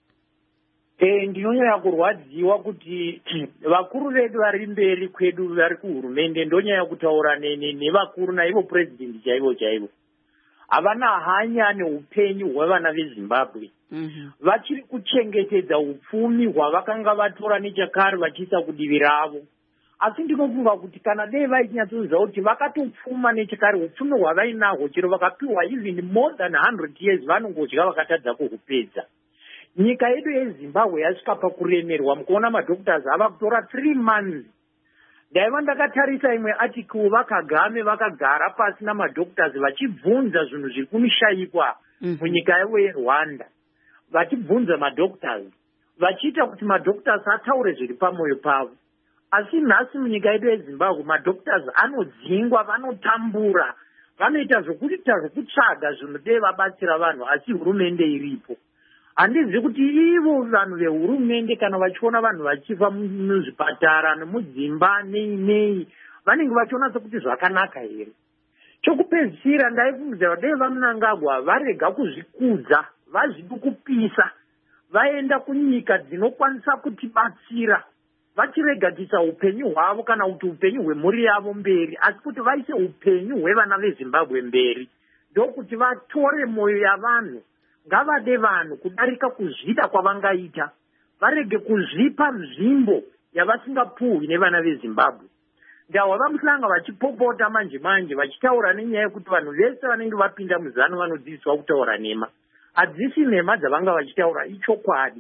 Eh ndinonyanya kurwadziwa kuti vakuru vedu vari mberi kwedu vari kuhurumende ndonyanya kutaura nene nevakuru naivo president chaivo chaivo havana hanya neupenyu hwevana veZimbabwe. Mhm. Vachiri kuchengetedza upfumi hwavakanga vatora nechakare vachiisa kudivi ravo. Asi ndinofunga kuti kana dei vainyatsoziva kuti vakatopfuma nechakare upfumi hwavainahwo chero vakapiwa even more than one hundred years vanongodya vakatadza kuhupedza. Nyika yedu yeZimbabwe yasvika pakuremerwa mukuona madhoktors ava kutora three months. Ndaiva ndakatarisa imwe article vakagame vakagara pasi namadhoktors vachibvunza zvinhu zviri kumishaikwa Mhm. munyika yavo yeRwanda. Vachibvunza madhoktors vachiita kuti madhoktors ataure zviri pamwoyo pavo. Asi nhasi munyika yedu yeZimbabwe madhoktors anodzingwa vanotambura vanoita zvokuita zvokutsvaga zvinodei vabatsira vanhu asi hurumende iripo. Handizivi kuti ivo vanhu vehurumende kana vachiona vanhu vachifa muzvipatara nemudzimba nei nei vanenge vachiona sekuti zvakanaka here. Chokupedzisira ndaifungidza dei vaMnangagwa varega kuzvikudza vazvidi kupisa vaenda kunyika dzinokwanisa kutibatsira vachirega kuisa upenyu hwavo kana kuti upenyu hwemhuri yavo mberi asi kuti vaise upenyu hwevana veZimbabwe mberi ndokuti vatore mwoyo yavanhu ngavade vanhu kudarika kuzvida kwavangaita varege kuzvipa nzvimbo yavasingapuhwi nevana veZimbabwe. Ndahwa vaMhlanga vachipopota manje manje vachitaura nenyaya yekuti vanhu vese vanenge vapinda muzano vanodzidziswa kutaura nhema. Hadzisi nhema dzavanga vachitaura ichokwadi.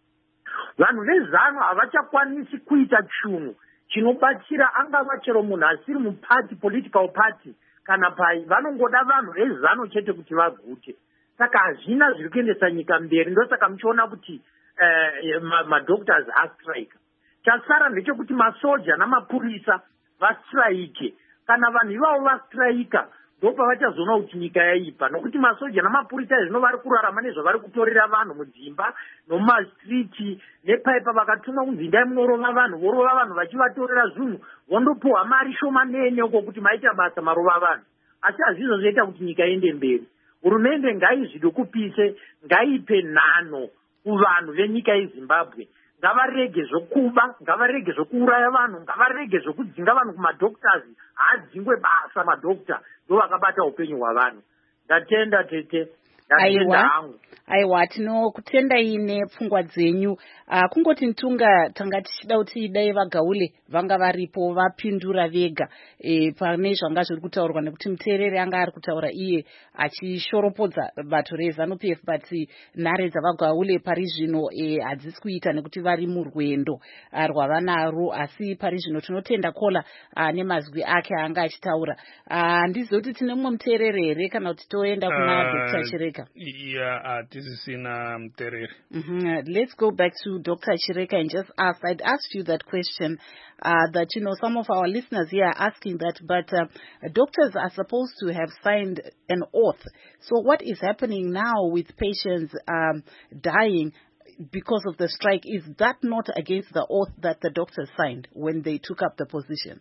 Vanhu vezano havachakwanisi kuita chinhu chinobatsira angava chero munhu asiri mupati political party kana pai vanongoda vanhu vezano chete kuti vagute. Saka hazvina zviri kuendesa nyika mberi ndosaka muchiona kuti eh, madoctors astrike. Chasara ndechekuti masoja namapurisa vastrike. Kana vanhu ivavo vastrika ndopa vachazoona kuti nyika yaipa, nokuti masoja namapurisa zvino vari kurarama nezvavari kutorera vanhu mudzimba nomumastriti nepaipa vakatumwa kunzi ndai munorova vanhu, vorova vanhu vachivatorera zvinhu, vondopuhwa mari shomanene uko kuti maita basa marova vanhu. Asi hazvizvo zvoita kuti nyika iende mberi. Hurumende ngaizvide kupise, ngaipe nhano kuvanhu venyika yeZimbabwe. Ngavarege zvokuba, ngavarege zvokuuraya vanhu, ngavarege zvokudzinga vanhu kumadoctors. Hadzingwe basa madoctor ndovakabata upenyu hwavanhu. Ndatenda tete, ndatenda hangu. Aiwa, tinokutendai nepfungwa dzenyu. Uh, kungoti ntunga tanga tichida kuti dai vagaule vanga varipo vapindura vega e, pane zvanga zviri kutaurwa nekuti muteereri anga ari kutaura iye achishoropodza bato reZANU-P F, but nhare dzavagaule pari zvino hadzisi e, kuita nekuti vari murwendo uh, rwavanaro, asi pari zvino tinotenda kola uh, nemazwi ake anga achitaura. Handizivi uh, kuti tine mumwe muteereri here kana kuti toenda kuna uh, Doctor Chireka. Yeah, uh, this is in um, mm-hmm. uh, let's go back to Doctor Chireka and just ask. I'd asked you that question uh, that, you know, some of our listeners here are asking that, but uh, doctors are supposed to have signed an oath. So what is happening now with patients um, dying because of the strike? Is that not against the oath that the doctors signed when they took up the position?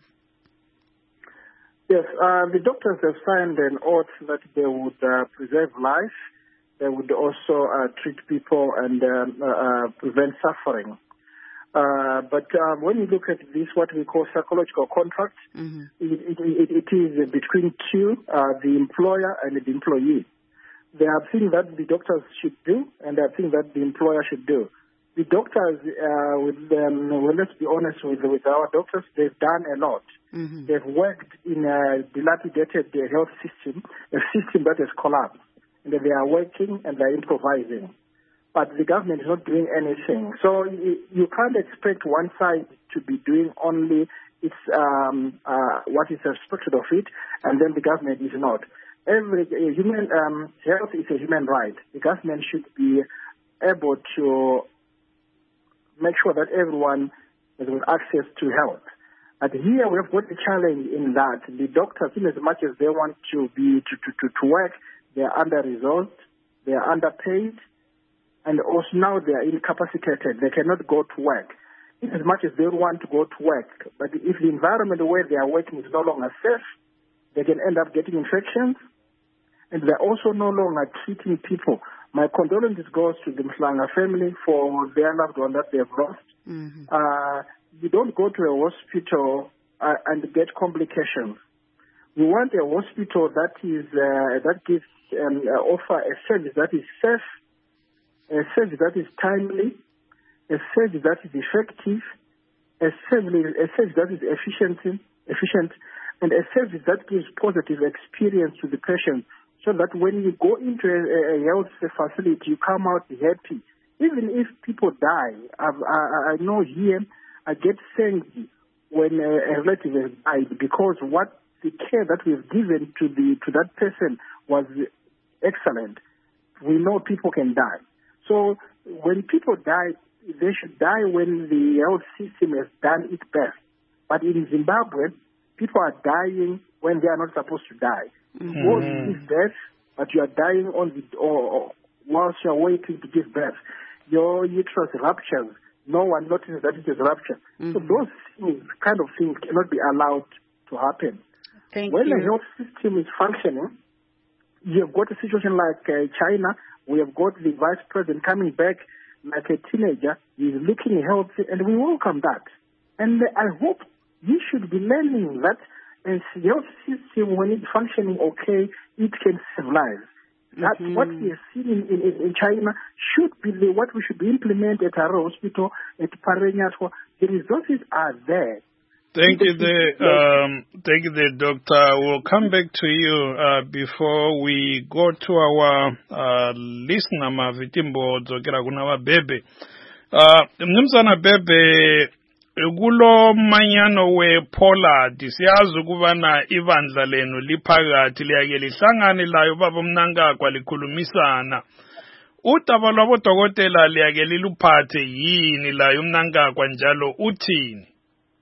Yes, uh, the doctors have signed an oath that they would uh, preserve life. They would also uh, treat people and um, uh, prevent suffering. Uh, but um, when you look at this, what we call psychological contract, mm-hmm. it, it, it, it is between two, uh, the employer and the employee. There are things that the doctors should do, and there are things that the employer should do. The doctors, uh, with them, well, let's be honest with, with our doctors, they've done a lot. Mm-hmm. They've worked in a dilapidated health system, a system that has collapsed. And they are working and they are improvising. But the government is not doing anything. So you, you can't expect one side to be doing only its, um, uh, what is expected of it, and then the government is not. Every uh, human um, health is a human right. The government should be able to make sure that everyone has access to health. But here we have got a challenge in that the doctors, in as much as they want to be to, to, to, to work, they are under-resourced, they are underpaid, and also now they are incapacitated. They cannot go to work. In as much as they want to go to work, but if the environment where they are working is no longer safe, they can end up getting infections, and they're also no longer treating people. My condolences goes to the Mhlanga family for their loved one that they've lost. Mm-hmm. Uh, you don't go to a hospital uh, and get complications. We want a hospital that is uh, that gives um, uh, offer a service that is safe, a service that is timely, a service that is effective, a service, a service that is efficient, efficient, and a service that gives positive experience to the patient, so that when you go into a, a health facility, you come out happy. Even if people die, I've, I, I know here I get thanked when a, a relative has died, because what the care that we've given to the to that person was excellent. We know people can die. So when people die, they should die when the health system has done its best. But in Zimbabwe, people are dying when they are not supposed to die. Mm-hmm. You want to give birth, but you are dying on the or, or whilst you are waiting to give birth. Your uterus ruptures. No one notices that it is ruptured. Mm-hmm. So those things, kind of things cannot be allowed to happen. Thank when you. the health system is functioning, you have got a situation like uh, China. We have got the vice president coming back like a teenager. He's looking healthy, and we welcome that. And I hope you should be learning that the health system, when it's functioning okay, it can save lives. That's mm-hmm. what we have seen in, in, in China should be the, what we should be implemented at our hospital, at Parenyatwa. The resources are there. Thank you, the, um, thank you, the doctor. We'll come back to you uh, before we go to our uh, listener, Mavitimbo Dzokera Kunawa Bebe. Uh, Mnumzana Bebe, kulo manyano we Pollard siyazi ukubana ibandla lenu liphakathi liyake lihlangane layo baba Mnangagwa likhulumisana. Udaba lwabodokotela liyake liluphathe yini layo Mnangagwa njalo uthini?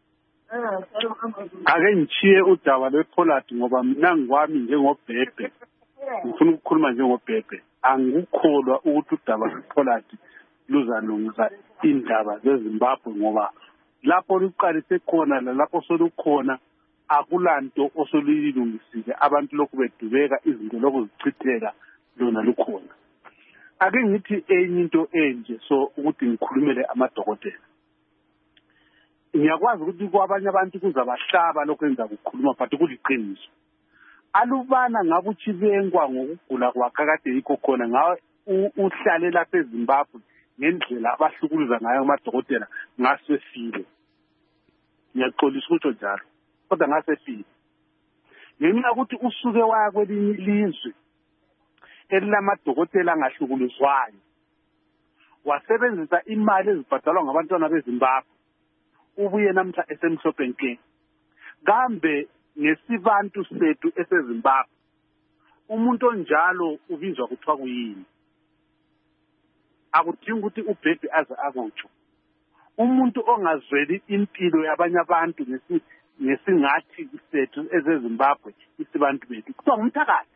ake ngichiye udaba lwePollard ngoba mina ngwami njengobhebhe ngifuna ukukhuluma njengobhebhe angikukholwa ukuthi udaba lwePollard luzalungisa indaba zeZimbabwe ngoba lapho luqalise khona lapho solukhona akulanto osoluyilungisile abantu lokhu bedubeka izinto lokhu zichitheka lona lukhona ake ngithi enye into enje so ukuthi ngikhulumele amadokotela ngiyakwazi ukuthi kwabanye abantu kuzabahlaba lokwenza ukukhuluma but kuliqiniso alubana ngabe uchibengwa ngokugula kwakhe kade yikho khona ngawe uhlale lapha eZimbabwe ngendlela abahlukuluza ngayo amadokotela ngasefile ngiyaxolisa ukuthi njalo kodwa ngasefile ngenxa ukuthi usuke waya kwelinye ilizwe elilamadokotela angahlukuluzwayo wasebenzisa imali ezibhadalwa ngabantwana beZimbabwe ubuye namhla esemhlophe nke kambe ngesibantu sethu eseZimbabwe umuntu onjalo ubizwa kuthiwa kuyini akudingi ukuthi ubhebhe aze akutsho umuntu ongazweli impilo yabanye abantu ngesingathi sethu ezeZimbabwe isibantu bethu kuthiwa ngumthakathi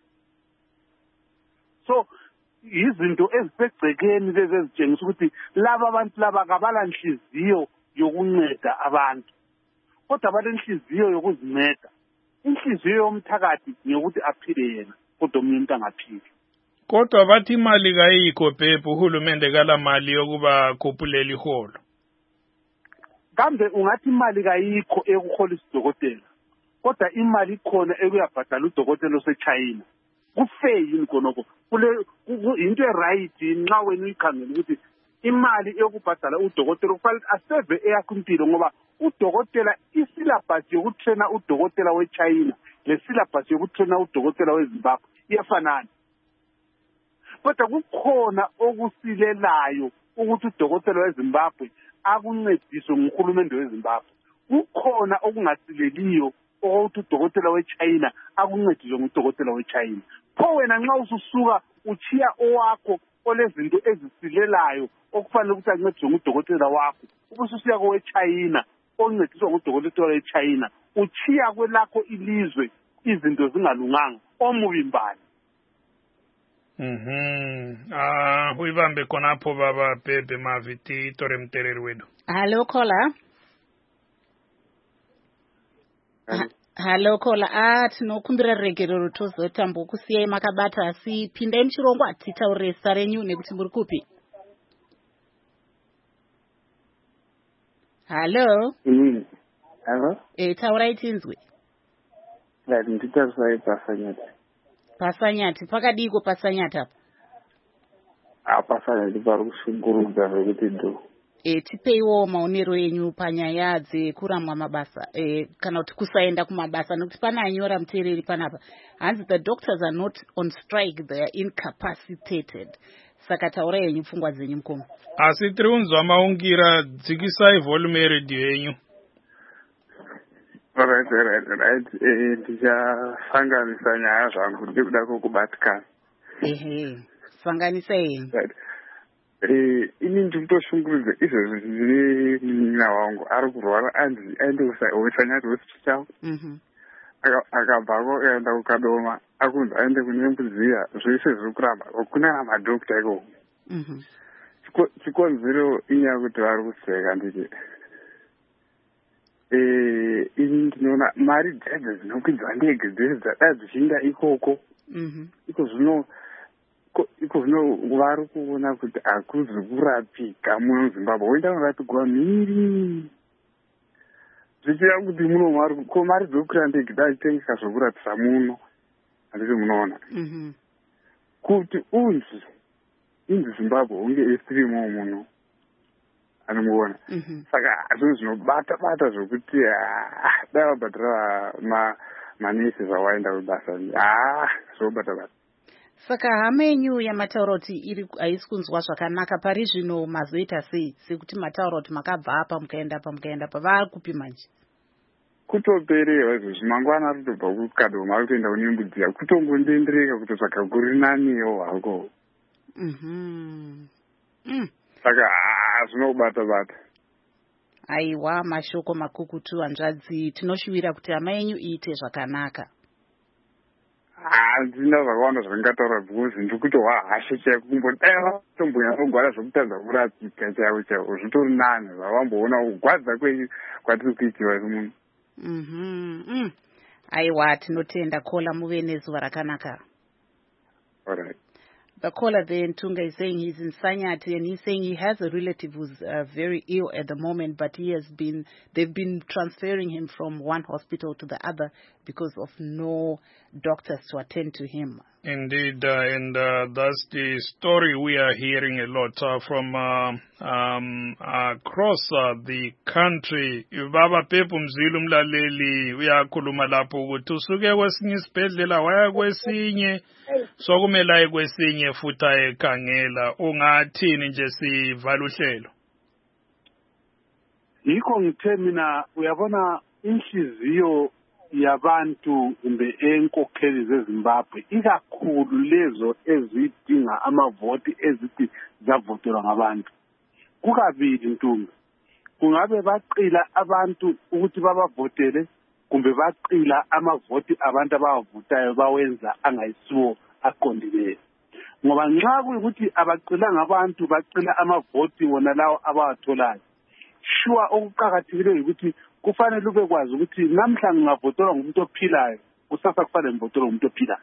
so izinto ezisegcekeni lezi ezitshengisa ukuthi laba abantu laba kabala nhliziyo yokunceda abantu kodwa balenhliziyo yokuzinceda inhliziyo yomthakathi ngiyokuthi aphile yena kodwa omunye umuntu angaphili kodwa bathi imali kayikho phepha uhulumende kala mali yokuba khuphulela iholo kambe ungathi imali kayikho ekuhola isidokotela kodwa imali ikhona ekuyabhadala udokotela oseChina kufe yini konoko kule into eright nxa wena uyikhangela ukuthi imali yokubhadala udokotela kufanele aseve eyakho impilo ngoba udokotela isyllabus yokutraina udokotela weChina lesyllabus yokutraina udokotela weZimbabwe iyafanana kodwa kukhona okusilelayo ukuthi udokotela weZimbabwe akuncediswe nguhulumende weZimbabwe kukhona okungasileliyo ukuthi udokotela weChina akuncediswe ngudokotela weChina pho wena nxa ususuka uchiya owakho olezinto ezisilelayo okufanele ukuthi ancediswe ngudokotela wakho ubususiya koweChina oncediswa ngudokotela weChina uchiya kwelakho ilizwe izinto zingalunganga omubi mbali Mhm. Ah, uyibambe khonapho baba Bhebhe Maviti Tore Mtereri wedu. Hello caller. Hello caller. Ah, tinokumbira regero rutozo tambo kusiye makabata asi pinda mchirongo atitaure sarenyu nekuti muri kupi. Hello. Mm. Hello. Eh, taura itinzwe. Right, nditarisai pasanyati. Pasanyati, pakadiko pasanyati apa? Ah, pasanyati pari kushungurudza zvekuti ndo. E, tipeiwo maonero enyu panyaya dzekuramwa mabasa e, kana kuti kusaenda kumabasa nekuti pana anyora muteereri panapa hanzi the doctors are not on strike, they are incapacitated. Saka taura yenyu pfungwa dzenyu mukoma. Asi tiri kunzwa maungira dzikisai volume yeredhiyo yenyu. Alright, alright, alright. Eh, ndichasanganisa nyaya zvangu ndikuda kukubatikana. Ehe, sanganisa yenyu. Right. Eh, ini ndinotoshungurudza izvozvo zvine munyina wangu ari kurwara anzi aende kusanyati hospital. Mhm. Akabvako akaenda kukadoma akunzi aende kune mbudziya zvese zviri kuramba kuna namadhokta ikoko. Mhm. Chikonzero inyaya kuti vari kuseka nditi eh ini ndinoona mari dzadzo dzinokwidzwa ndege dzese dzada dzichinda ikoko. Mhm. Iko zvino iko zvino vari kuona kuti hakuzi kurapika muZimbabwe woenda kurapigwa miri zvichira kuti muno ko mari dzokwira ndege dzachitengesa zvokurapisa muno handiti munoona kuti unzi inzi Zimbabwe unge esirimo muno anomuona saka zvinhu zvinobata bata zvokuti dai vabhadhara manesi zvawaenda kubasa ah zvobata bata. Saka hama yenyu yamataura kuti iri haisi kunzwa zvakanaka pari zvino mazoita sei sekuti mataura kuti makabva apa mukaenda apa mukaenda apa vari kupi manje? Kutopereva izvozvo mangwana ari kutobva kukadoma ari kutoenda kune mbudziya kutongondendereka kutotsvaga kuri naniwo hako. Mhm. Saka zvinobata bata. Aiwa, mashoko makukutu hanzvadzi, tinoshuvira kuti hama yenyu iite zvakanaka. handina zvakawanda zvandingataura because ndiri kutohwahasha chaiko kumbodaiva tombonyambogwara zvokutadza kurapika chaivo chaivo zvitori nani zvavamboona kugwadza kwatiri kuitiwa imunhu. Mhm. Aiwa, tinotenda. Kola muve nezuva rakanaka. All right. The caller there in Tunga is saying he's in Sanyati and he's saying he has a relative who's uh, very ill at the moment, but he has been, they've been transferring him from one hospital to the other because of no doctors to attend to him. Indeed, uh, and uh, that's the story we are hearing a lot uh, from uh, um, across uh, the country. Baba Pepu Mzilu Mlaleli uyakhuluma lapho ukuthi usuke kwesinye isibhedlela waya kwesinye sokumela kwesinye futhi ayekhangela. Ungathini nje sivala uhlelo? Yikho ngithe mina uyabona inhliziyo yabantu kumbe enkokheli zeZimbabwe ikakhulu lezo ezidinga amavoti ezithi zavotelwa ngabantu. Kukabili Ntombi, kungabe baqila abantu ukuthi babavotele kumbe baqila amavoti abantu abawavotayo bawenza angayisiwo aqondileyo. Ngoba nxa kuyikuthi abaqilanga abantu baqila amavoti wona lawo abawatholayo, sure okuqakathekileyo ukuthi kufanele ube kwazi ukuthi namhla ngingavotelwa ngumuntu ophilayo kusasa kufanele ngivotelwe ngumuntu ophilayo.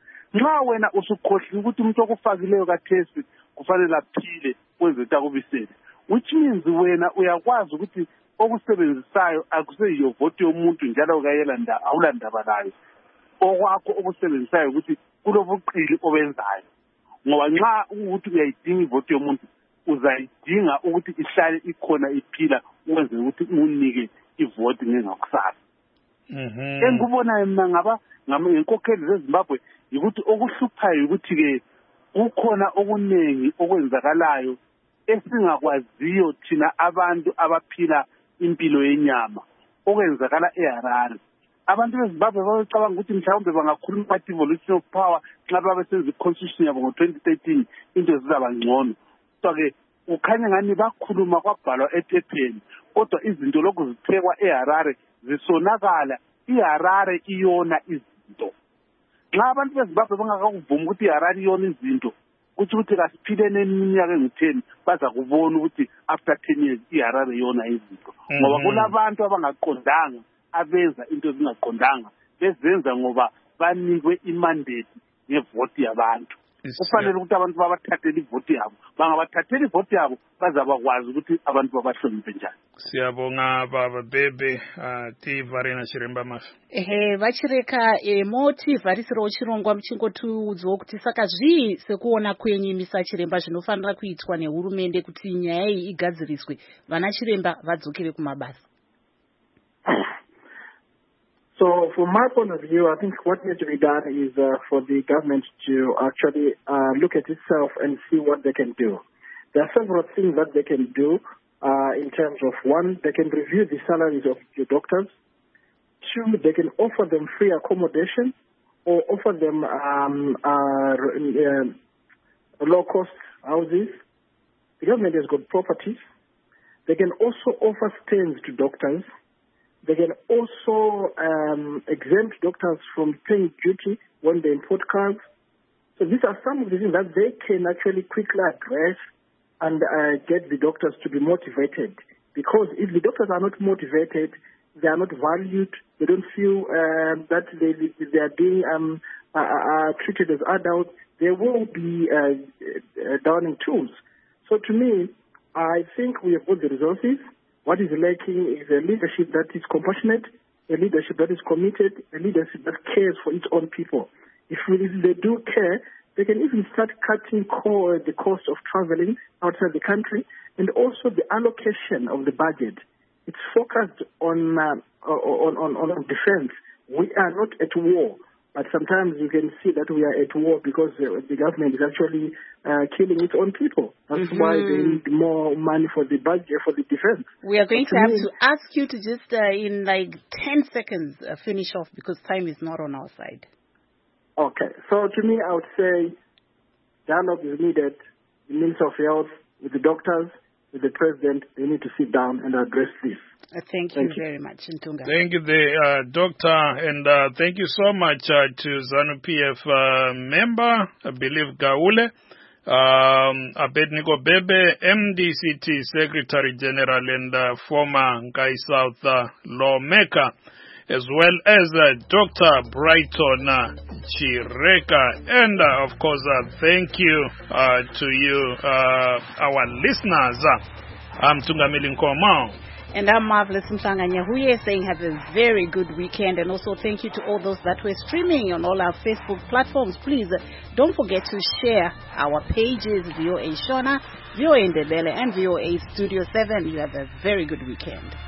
Nxa wena usukhohliwe ukuthi umuntu okufakileyo kathesi kufanele aphile kwenze ukuthi akubisele, which means wena uyakwazi ukuthi okusebenzisayo akuseyiyo voti yomuntu njalo kayela awulandaba layo. Okwakho okusebenzisayo ukuthi kulobuqili obenzayo. Ngoba nxa ukuthi uyayidinga ivoti yomuntu uzayidinga ukuthi ihlale ikhona iphila ukwenze ukuthi unike ivoti ngengakusasa. Mhm. Engikubona mina ngaba ngenkokheli zeZimbabwe ukuthi okuhluphayo ukuthi ke kukhona okunengi okwenzakalayo esingakwaziyo thina abantu abaphila impilo yenyama okwenzakala eHarare. Abantu beZimbabwe babecabanga ukuthi mhlawumbe bangakhuluma about evolution of power nxa babesenza iconstitution yabo ngo twenty thirteen into zizaba ngcono. So ke ukhanya ngani bakhuluma kwabhalwa ephepheni kodwa izinto lokhu ziphekwa eHarare zisonakala. iHarare iyona izinto. Nxa abantu beZimbabwe bangakuvuma ukuthi iHarare iyona izinto kuthi ukuthi kasiphilene iminyaka engu-ten baza kubona ukuthi after ten years iHarare iyona izinto. Ngoba kulabantu abangaqondanga abenza into ezingaqondanga bezenza ngoba banikwe imandate ngevoti yabantu. Kufanele ukuthi abantu babathathele ivoti yabo, bangabathathela ivoti yabo bazabakwazi ukuthi abantu babahloniphe njani. Siyabonga baba bebe tivarina chiremba mafi. Ehe, vachireka e, moti varisiro chirongwa mchingotiudza kuti saka zvii sekuona kwenyu misa chiremba zvinofanira kuitwa nehurumende kuti nyaya iyi igadziriswe vana chiremba vadzokere kumabasa. So from my point of view, I think what needs to be done is uh, for the government to actually uh, look at itself and see what they can do. There are several things that they can do uh, in terms of, one, they can review the salaries of your doctors. Two, they can offer them free accommodation or offer them um, uh, uh, low-cost houses. The government has got properties. They can also offer stays to doctors. They can also um, exempt doctors from paying duty when they import cars. So these are some of the things that they can actually quickly address and uh, get the doctors to be motivated. Because if the doctors are not motivated, they are not valued, they don't feel uh, that they, they are being um, uh, uh, treated as adults, they will be uh, uh, downing tools. So to me, I think we have got the resources. What is lacking is a leadership that is compassionate, a leadership that is committed, a leadership that cares for its own people. If, we, if they do care, they can even start cutting core, the cost of traveling outside the country and also the allocation of the budget. It's focused on, uh, on, on, on defense. We are not at war, but sometimes you can see that we are at war because uh, the government is actually uh, killing its own people. That's mm-hmm. why they need more money for the budget, for the defense. We are going but to have me, to ask you to just, uh, in like ten seconds, uh, finish off because time is not on our side. Okay. So to me, I would say dialogue is needed. The Minister of Health with the doctors, with the president, they need to sit down and address this. Uh, thank, thank you, you very much, Ntunga. Thank you, the uh, doctor, and uh, thank you so much uh, to ZANU-P F uh, member, I believe Gaule, um, Abednego Bebe, M D C T Secretary General and uh, former Nkai South uh, lawmaker, as well as uh, Doctor Brighton uh, Chireka. And uh, of course, uh, thank you uh, to you, uh, our listeners. I'm Tungamili Nkomao. And I'm Marvelous Mhlanganya Huye saying have a very good weekend. And also thank you to all those that were streaming on all our Facebook platforms. Please uh, don't forget to share our pages, V O A Shona, V O A Ndebele, and V O A Studio seven. You have a very good weekend.